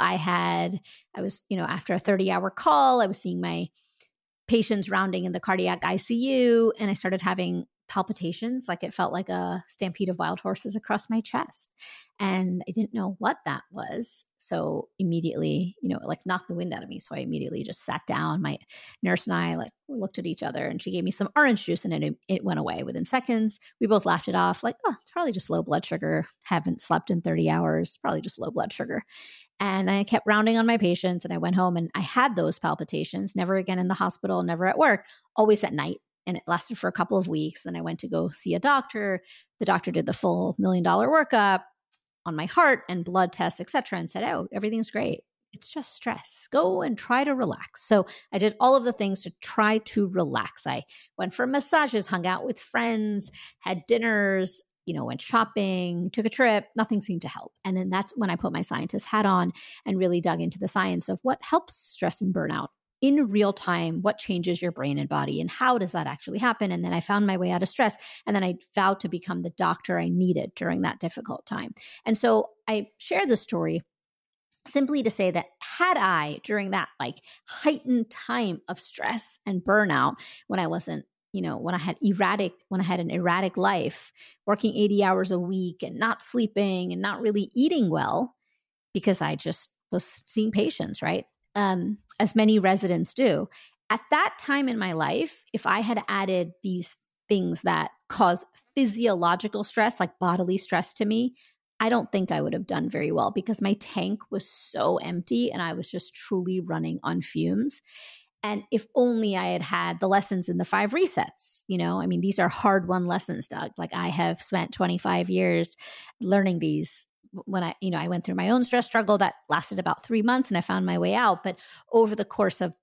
I was, after a 30-hour call, I was seeing my patients rounding in the cardiac ICU, and I started having palpitations. Like it felt like a stampede of wild horses across my chest. And I didn't know what that was. So immediately, it knocked the wind out of me. So I immediately just sat down. My nurse and I looked at each other and she gave me some orange juice and it went away within seconds. We both laughed it off like, oh, it's probably just low blood sugar. Haven't slept in 30 hours. Probably just low blood sugar. And I kept rounding on my patients and I went home and I had those palpitations, never again in the hospital, never at work, always at night. And it lasted for a couple of weeks. Then I went to go see a doctor. The doctor did the full $1 million workup on my heart and blood tests, et cetera, and said, oh, everything's great. It's just stress. Go and try to relax. So I did all of the things to try to relax. I went for massages, hung out with friends, had dinners, went shopping, took a trip. Nothing seemed to help. And then that's when I put my scientist hat on and really dug into the science of what helps stress and burnout in real time, what changes your brain and body, and how does that actually happen? And then I found my way out of stress. And then I vowed to become the doctor I needed during that difficult time. And so I share this story simply to say that had I, during that heightened time of stress and burnout, when I wasn't, when I had an erratic life, working 80 hours a week and not sleeping and not really eating well, because I just was seeing patients, right? As many residents do. At that time in my life, if I had added these things that cause physiological stress, like bodily stress to me, I don't think I would have done very well because my tank was so empty and I was just truly running on fumes. And if only I had had the lessons in the 5 resets, these are hard-won lessons, Doug. Like I have spent 25 years learning these. When I went through my own stress struggle that lasted about 3 months and I found my way out. But over the course of,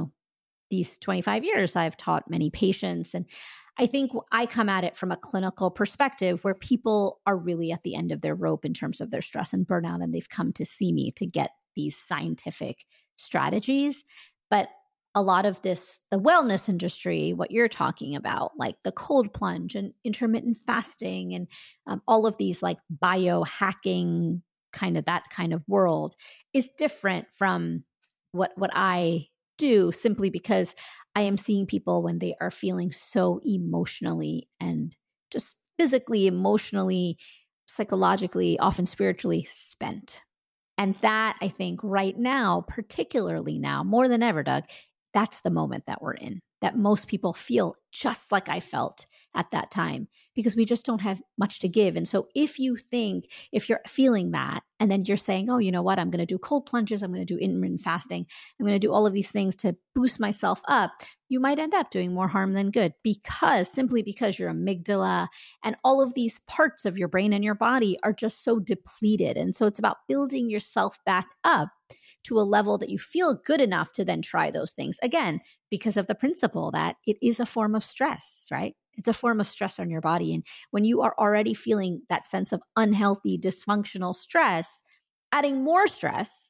these 25 years, I've taught many patients. And I think I come at it from a clinical perspective where people are really at the end of their rope in terms of their stress and burnout. And they've come to see me to get these scientific strategies. But a lot of this, the wellness industry, what you're talking about, like the cold plunge and intermittent fasting and all of these like biohacking that kind of world is different from what I do, simply because I am seeing people when they are feeling so emotionally and just physically, emotionally, psychologically, often spiritually spent. And that, I think right now, particularly now, more than ever, Doug, that's the moment that we're in, that most people feel just like I felt at that time, because we just don't have much to give. And so if you're feeling that, and then you're saying, oh, you know what, I'm going to do cold plunges, I'm going to do intermittent fasting, I'm going to do all of these things to boost myself up, you might end up doing more harm than good, simply because your amygdala and all of these parts of your brain and your body are just so depleted. And so it's about building yourself back up to a level that you feel good enough to then try those things. Again, because of the principle that it is a form of stress, right? It's a form of stress on your body. And when you are already feeling that sense of unhealthy, dysfunctional stress, adding more stress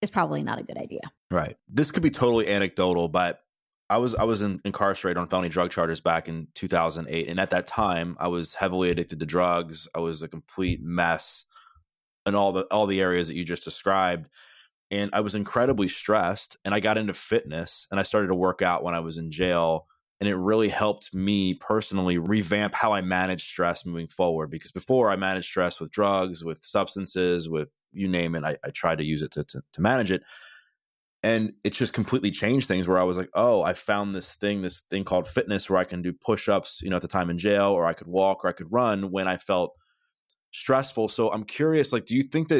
is probably not a good idea. Right. This could be totally anecdotal, but I was incarcerated on felony drug charges back in 2008. And at that time, I was heavily addicted to drugs. I was a complete mess in all the areas that you just described. And I was incredibly stressed, and I got into fitness, and I started to work out when I was in jail. And it really helped me personally revamp how I manage stress moving forward. Because before, I managed stress with drugs, with substances, with you name it. I tried to use it to manage it. And it just completely changed things where I was like, oh, I found this thing called fitness where I can do push-ups, at the time in jail, or I could walk or I could run when I felt stressful. So I'm curious, do you think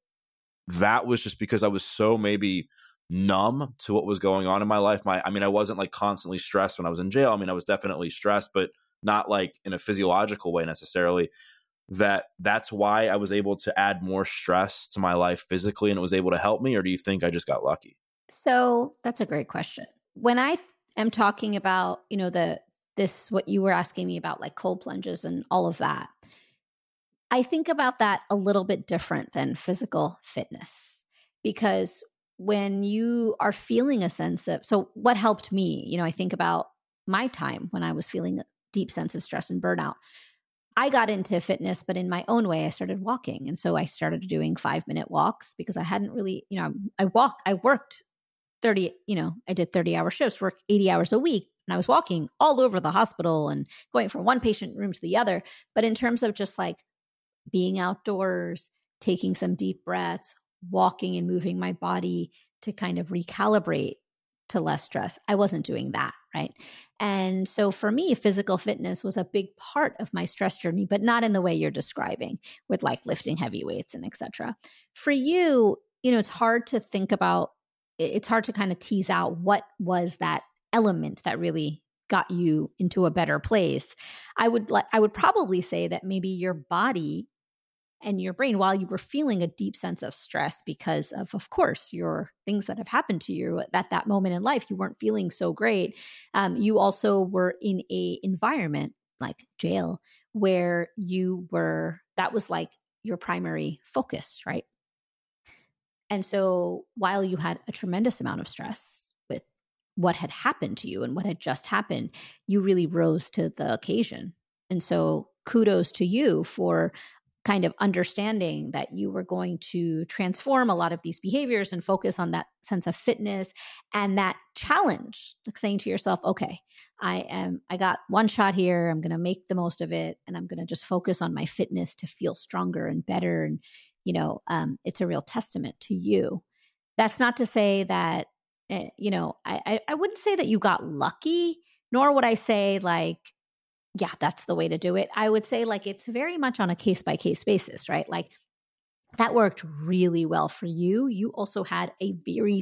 that was just because I was so maybe numb to what was going on in my life? I wasn't constantly stressed when I was in jail. I was definitely stressed, but not in a physiological way necessarily. That's why I was able to add more stress to my life physically, and it was able to help me? Or do you think I just got lucky? So that's a great question. When I am talking about, what you were asking me about, cold plunges and all of that, I think about that a little bit different than physical fitness, because when you are feeling a sense of, so what helped me, I think about my time when I was feeling a deep sense of stress and burnout. I got into fitness, but in my own way, I started walking. And so I started doing 5-minute walks because I hadn't really, I worked 30, I did 30-hour shifts, worked 80 hours a week. And I was walking all over the hospital and going from one patient room to the other. But in terms of just being outdoors, taking some deep breaths, walking and moving my body to kind of recalibrate to less stress, I wasn't doing that, right? And so for me, physical fitness was a big part of my stress journey, but not in the way you're describing with lifting heavy weights and et cetera. For you, it's hard to think about, it's hard to kind of tease out what was that element that really got you into a better place. I would probably say that maybe your body and your brain, while you were feeling a deep sense of stress because of course, your things that have happened to you at that moment in life, you weren't feeling so great. You also were in a environment like jail where that was your primary focus, right? And so while you had a tremendous amount of stress with what had happened to you and what had just happened, you really rose to the occasion. And so kudos to you for kind of understanding that you were going to transform a lot of these behaviors and focus on that sense of fitness and that challenge, saying to yourself, okay, I got one shot here. I'm going to make the most of it. And I'm going to just focus on my fitness to feel stronger and better. And, it's a real testament to you. That's not to say that, I wouldn't say that you got lucky, nor would I say yeah, that's the way to do it. I would say it's very much on a case-by-case basis, right? That worked really well for you. You also had a very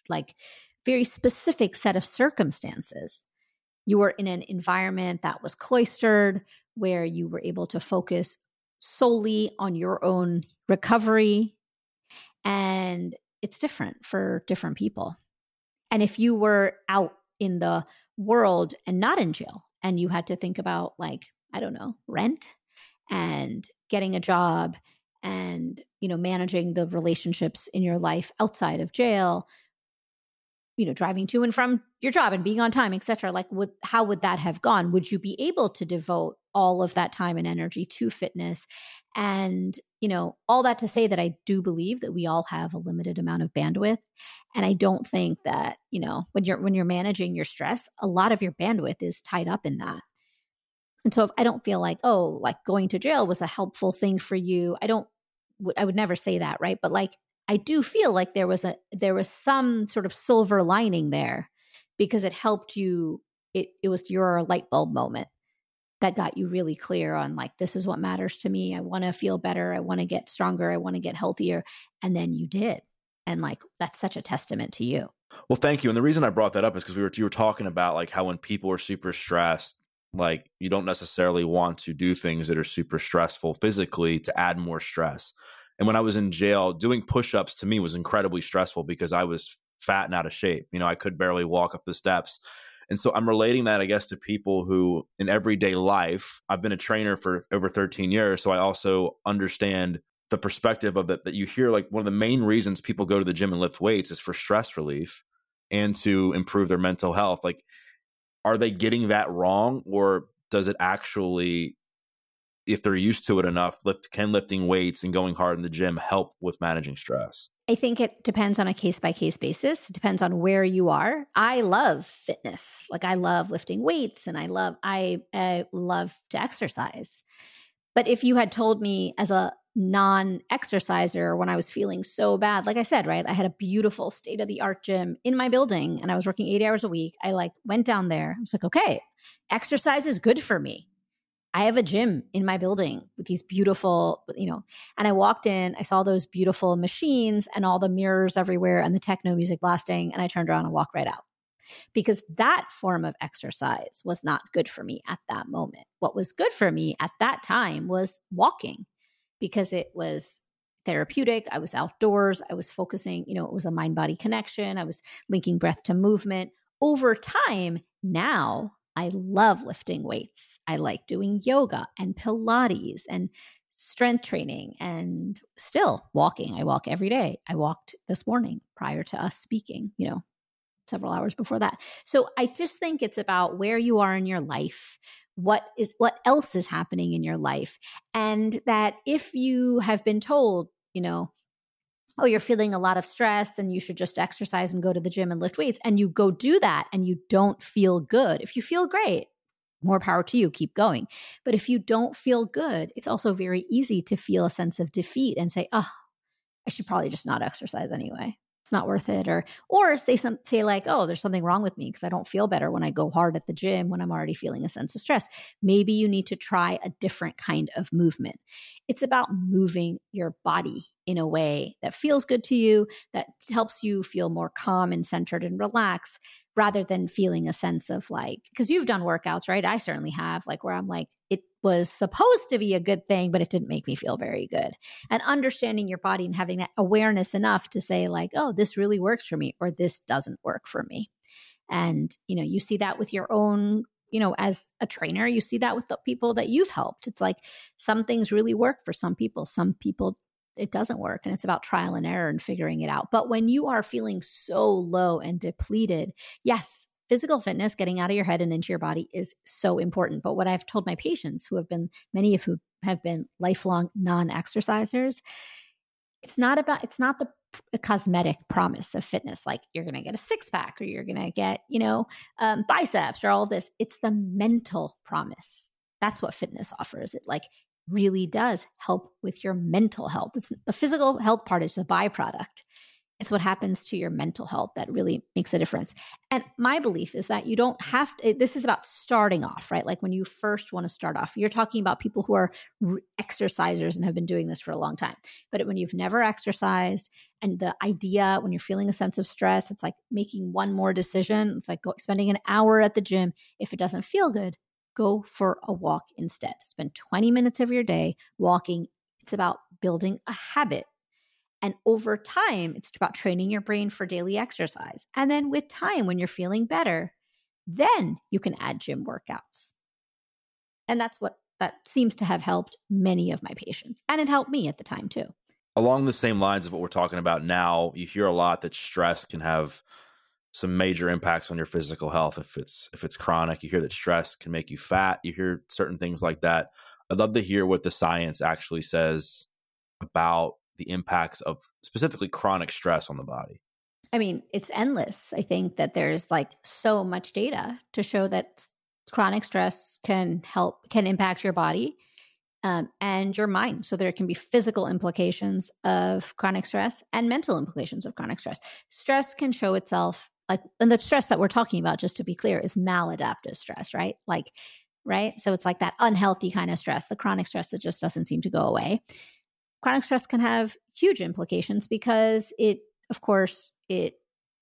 specific set of circumstances. You were in an environment that was cloistered, where you were able to focus solely on your own recovery. And it's different for different people. And if you were out in the world and not in jail, and you had to think about rent and getting a job and, managing the relationships in your life outside of jail, driving to and from your job and being on time, et cetera, how would that have gone? Would you be able to devote all of that time and energy to fitness? And, all that to say that I do believe that we all have a limited amount of bandwidth. And I don't think that, when you're managing your stress, a lot of your bandwidth is tied up in that. And so if I don't feel going to jail was a helpful thing for you, I would never say that, right? But I do feel like there was some sort of silver lining there, because it helped you. It was your light bulb moment that got you really clear on this is what matters to me. I want to feel better. I want to get stronger. I want to get healthier. And then you did. And that's such a testament to you. Well, thank you. And the reason I brought that up is because you were talking about how when people are super stressed, you don't necessarily want to do things that are super stressful physically to add more stress. And when I was in jail, doing push-ups to me was incredibly stressful because I was fat and out of shape. I could barely walk up the steps. And so I'm relating that, I guess, to people who in everyday life, I've been a trainer for over 13 years. So I also understand the perspective of it, that you hear like one of the main reasons people go to the gym and lift weights is for stress relief and to improve their mental health. Like, are they getting that wrong, or does it actually, if they're used to it enough, can lifting weights and going hard in the gym help with managing stress? I think it depends on a case-by-case basis. It depends on where you are. I love fitness. Like, I love lifting weights, and I love to exercise. But if you had told me as a non-exerciser when I was feeling so bad, like I said, right, I had a beautiful state-of-the-art gym in my building and I was working 80 hours a week. I like went down there. I was like, okay, exercise is good for me. I have a gym in my building with these beautiful, and I walked in, I saw those beautiful machines and all the mirrors everywhere and the techno music blasting, and I turned around and walked right out. Because that form of exercise was not good for me at that moment. What was good for me at that time was walking, because it was therapeutic. I was outdoors. I was focusing, it was a mind-body connection. I was linking breath to movement. Over time, now I love lifting weights. I like doing yoga and Pilates and strength training, and still walking. I walk every day. I walked this morning prior to us speaking, several hours before that. So I just think it's about where you are in your life, what else is happening in your life. And that if you have been told, oh, you're feeling a lot of stress and you should just exercise and go to the gym and lift weights, and you go do that and you don't feel good. If you feel great, more power to you, keep going. But if you don't feel good, it's also very easy to feel a sense of defeat and say, oh, I should probably just not exercise anyway. It's not worth it. Or say like, oh, there's something wrong with me because I don't feel better when I go hard at the gym when I'm already feeling a sense of stress. Maybe you need to try a different kind of movement. It's about moving your body in a way that feels good to you, that helps you feel more calm and centered and relaxed, rather than feeling a sense of like, because you've done workouts, right? I certainly have, like where I'm like, it was supposed to be a good thing, but it didn't make me feel very good. And understanding your body and having that awareness enough to say like, oh, this really works for me, or this doesn't work for me. And, you see that with your own, as a trainer, you see that with the people that you've helped. It's like some things really work for some people it doesn't work, and it's about trial and error and figuring it out. But when you are feeling so low and depleted, yes, physical fitness, getting out of your head and into your body is so important. But what I've told my patients, many of who have been lifelong non-exercisers, it's not the cosmetic promise of fitness, like you're going to get a six-pack or you're going to get, biceps or all of this. It's the mental promise. That's what fitness offers. It like really does help with your mental health. It's the physical health part is a byproduct. It's what happens to your mental health that really makes a difference. And my belief is that you don't have to, this is about starting off, right? Like when you first want to start off, you're talking about people who are exercisers and have been doing this for a long time. But when you've never exercised, and the idea when you're feeling a sense of stress, it's like making one more decision. It's like spending an hour at the gym. If it doesn't feel good, go for a walk instead. Spend 20 minutes of your day walking. It's about building a habit. And over time, it's about training your brain for daily exercise. And then with time, when you're feeling better, then you can add gym workouts. And that seems to have helped many of my patients. And it helped me at the time too. Along the same lines of what we're talking about now, you hear a lot that stress can have some major impacts on your physical health. If it's chronic, you hear that stress can make you fat. You hear certain things like that. I'd love to hear what the science actually says about the impacts of specifically chronic stress on the body. I mean, it's endless. I think that there's like so much data to show that chronic stress can impact your body and your mind. So there can be physical implications of chronic stress and mental implications of chronic stress. Stress can show itself and the stress that we're talking about, just to be clear, is maladaptive stress, right? Right? So it's like that unhealthy kind of stress, the chronic stress that just doesn't seem to go away. Chronic stress can have huge implications because it's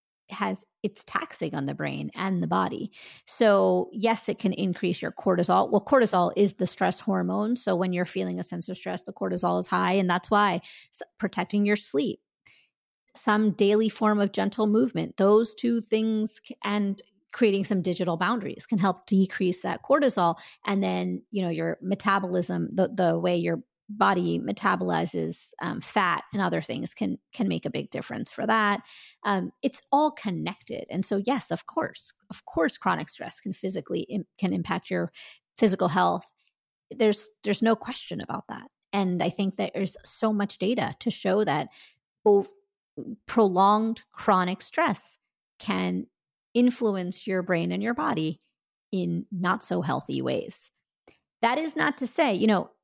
taxing on the brain and the body. So yes, it can increase your cortisol. Well, cortisol is the stress hormone. So when you're feeling a sense of stress, the cortisol is high. And that's why protecting your sleep, some daily form of gentle movement, those two things, and creating some digital boundaries can help decrease that cortisol. And then, your metabolism, the way your body metabolizes fat and other things can make a big difference for that. It's all connected. And so, yes, of course, chronic stress can impact your physical health. There's no question about that. And I think that there's so much data to show that both prolonged chronic stress can influence your brain and your body in not so healthy ways. That is not to say,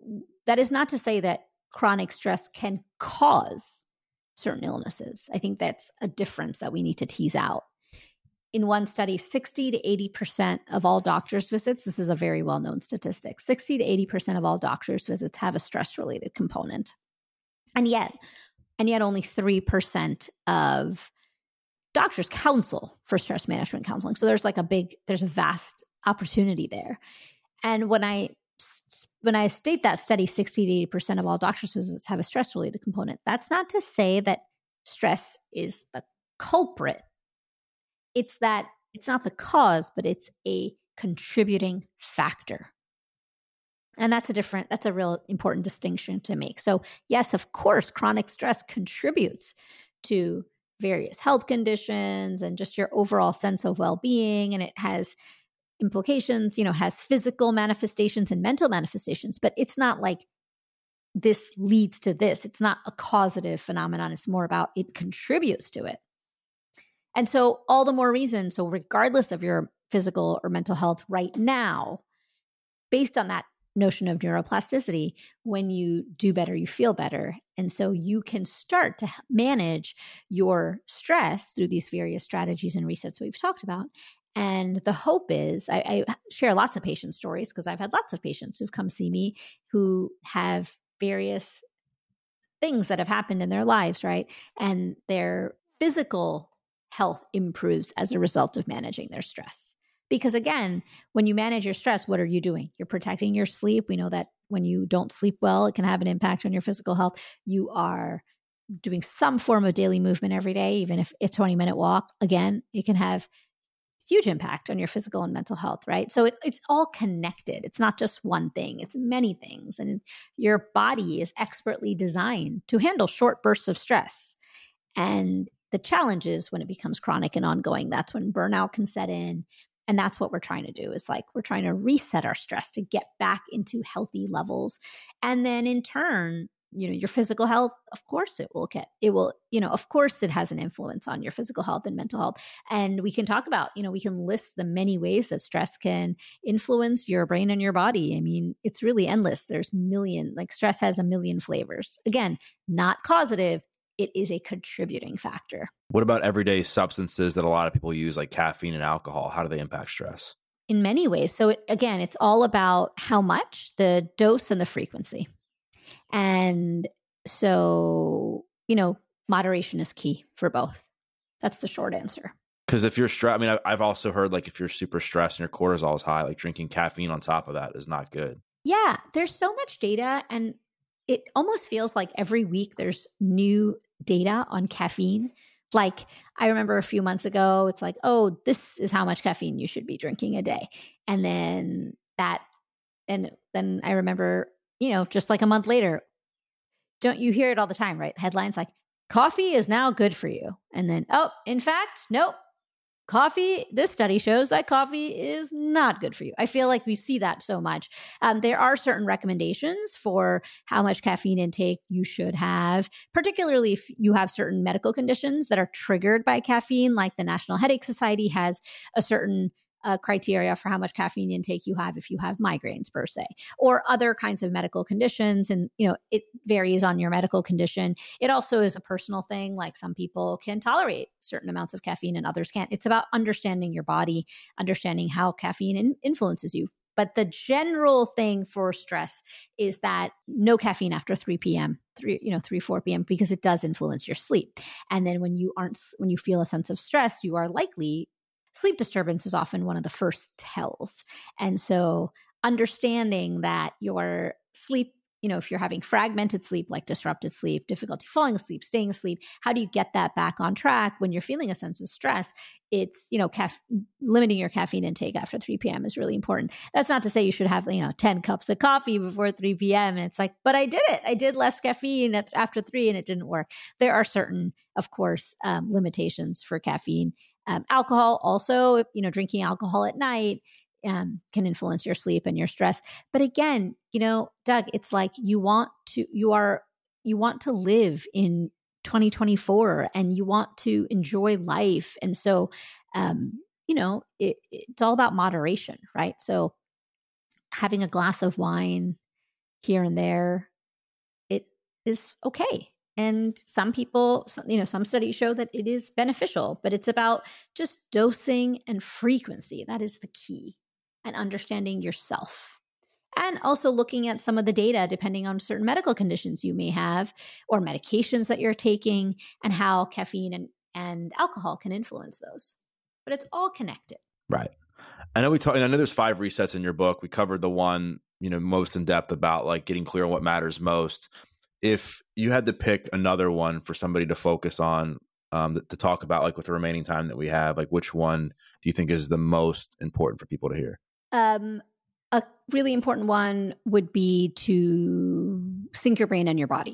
that chronic stress can cause certain illnesses. I think that's a difference that we need to tease out. In one study, 60 to 80% of all doctor's visits, this is a very well-known statistic, 60 to 80% of all doctor's visits have a stress-related component. And yet only 3% of doctors counsel for stress management counseling. So there's a vast opportunity there. And when I state that study, 60 to 80% of all doctor's visits have a stress-related component, that's not to say that stress is the culprit. It's that it's not the cause, but it's a contributing factor. And that's a real important distinction to make. So yes, of course, chronic stress contributes to various health conditions and just your overall sense of well-being. And it has implications, has physical manifestations and mental manifestations, but it's not like this leads to this. It's not a causative phenomenon. It's more about it contributes to it. And so all the more reason, so regardless of your physical or mental health right now, based on that notion of neuroplasticity, when you do better, you feel better. And so you can start to manage your stress through these various strategies and resets we've talked about. And the hope is, I share lots of patient stories because I've had lots of patients who've come see me who have various things that have happened in their lives, right? And their physical health improves as a result of managing their stress. Because again, when you manage your stress, what are you doing? You're protecting your sleep. We know that when you don't sleep well, it can have an impact on your physical health. You are doing some form of daily movement every day, even if it's a 20-minute walk. Again, it can have huge impact on your physical and mental health, right? So it's all connected. It's not just one thing, it's many things. And your body is expertly designed to handle short bursts of stress. And the challenge is when it becomes chronic and ongoing, that's when burnout can set in. And that's what we're trying to do. Is we're trying to reset our stress to get back into healthy levels. And then in turn, your physical health, of course of course it has an influence on your physical health and mental health. And we can talk about, we can list the many ways that stress can influence your brain and your body. I mean, it's really endless. There's stress has a million flavors. Again, not causative. It is a contributing factor. What about everyday substances that a lot of people use, like caffeine and alcohol? How do they impact stress? In many ways. So it's all about how much, the dose and the frequency. And so, moderation is key for both. That's the short answer. Because if you're stressed, I've also heard if you're super stressed and your cortisol is high, drinking caffeine on top of that is not good. Yeah, there's so much data, and it almost feels like every week there's new data on caffeine. I remember a few months ago, it's this is how much caffeine you should be drinking a day. And then I remember, just a month later, don't you hear it all the time, right? Headlines coffee is now good for you. And then, in fact, nope. Coffee, this study shows that coffee is not good for you. I feel like we see that so much. There are certain recommendations for how much caffeine intake you should have, particularly if you have certain medical conditions that are triggered by caffeine, like the National Headache Society has a certain criteria for how much caffeine intake you have if you have migraines per se, or other kinds of medical conditions. And, it varies on your medical condition. It also is a personal thing. Some people can tolerate certain amounts of caffeine and others can't. It's about understanding your body, understanding how caffeine influences you. But the general thing for stress is that no caffeine after 3 p.m., 4 p.m., because it does influence your sleep. And then when you feel a sense of stress, you are likely sleep disturbance is often one of the first tells. And so understanding that your sleep if you're having fragmented sleep, like disrupted sleep, difficulty falling asleep, staying asleep, how do you get that back on track when you're feeling a sense of stress? It's, limiting your caffeine intake after 3 p.m. is really important. That's not to say you should have, 10 cups of coffee before 3 p.m. And it's like, but I did it. I did less caffeine after 3 and it didn't work. There are certain, of course, limitations for caffeine. Alcohol also, drinking alcohol at night can influence your sleep and your stress. But again, Doug, it's like you want to live in 2024 and you want to enjoy life. And so, it's all about moderation, right? So having a glass of wine here and there, it is okay. And some people, some studies show that it is beneficial, but it's about just dosing and frequency. That is the key. And understanding yourself. And also looking at some of the data, depending on certain medical conditions you may have or medications that you're taking and how caffeine and alcohol can influence those. But it's all connected. Right. I know I know there's 5 resets in your book. We covered the one, most in depth about like getting clear on what matters most. If you had to pick another one for somebody to focus on, to talk about, like with the remaining time that we have, like which one do you think is the most important for people to hear? A really important one would be to sync your brain and your body.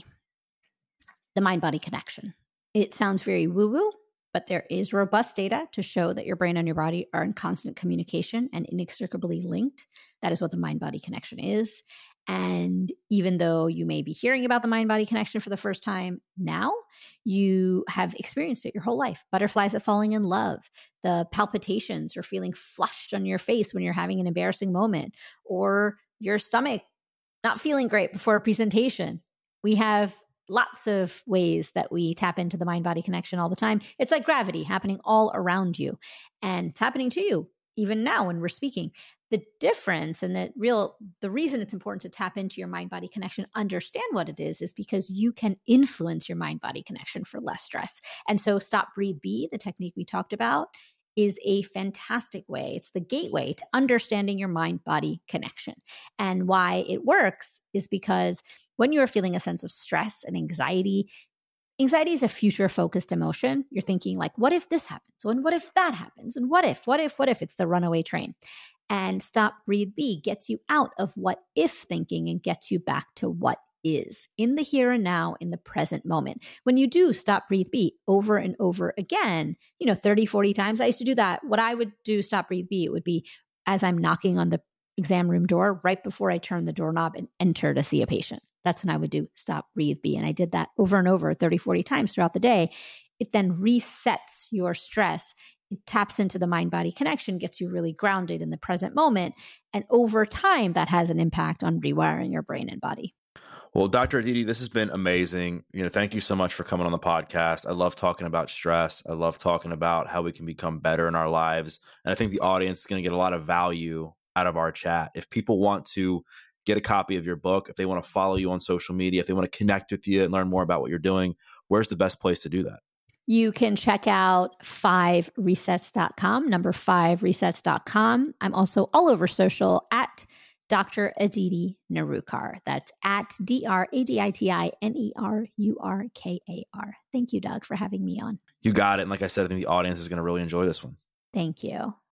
The mind-body connection. It sounds very woo-woo, but there is robust data to show that your brain and your body are in constant communication and inextricably linked. That is what the mind-body connection is. And even though you may be hearing about the mind-body connection for the first time now, you have experienced it your whole life. Butterflies at falling in love, the palpitations or feeling flushed on your face when you're having an embarrassing moment, or your stomach not feeling great before a presentation. We have lots of ways that we tap into the mind-body connection all the time. It's like gravity happening all around you, and it's happening to you even now when we're speaking. The difference and the reason it's important to tap into your mind-body connection, understand what it is because you can influence your mind-body connection for less stress. And so Stop, Breathe, Be, the technique we talked about, is a fantastic way. It's the gateway to understanding your mind-body connection. And why it works is because when you are feeling a sense of stress and anxiety is a future-focused emotion. You're thinking like, what if this happens? And what if that happens? And what if? It's the runaway train. And Stop, Breathe, Be gets you out of what if thinking and gets you back to what is in the here and now, in the present moment. When you do Stop, Breathe, Be over and over again, 30, 40 times, I used to do that. What I would do Stop, Breathe, Be, it would be as I'm knocking on the exam room door, right before I turn the doorknob and enter to see a patient. That's when I would do Stop, Breathe, Be. And I did that over and over 30, 40 times throughout the day. It then resets your stress. It taps into the mind-body connection, gets you really grounded in the present moment. And over time, that has an impact on rewiring your brain and body. Well, Dr. Aditi, this has been amazing. Thank you so much for coming on the podcast. I love talking about stress. I love talking about how we can become better in our lives. And I think the audience is going to get a lot of value out of our chat. If people want to get a copy of your book, if they want to follow you on social media, if they want to connect with you and learn more about what you're doing, where's the best place to do that? You can check out 5resets.com, number 5resets.com. I'm also all over social at Dr. Aditi Nerurkar. That's at DrAditiNerurkar. Thank you, Doug, for having me on. You got it. And like I said, I think the audience is going to really enjoy this one. Thank you.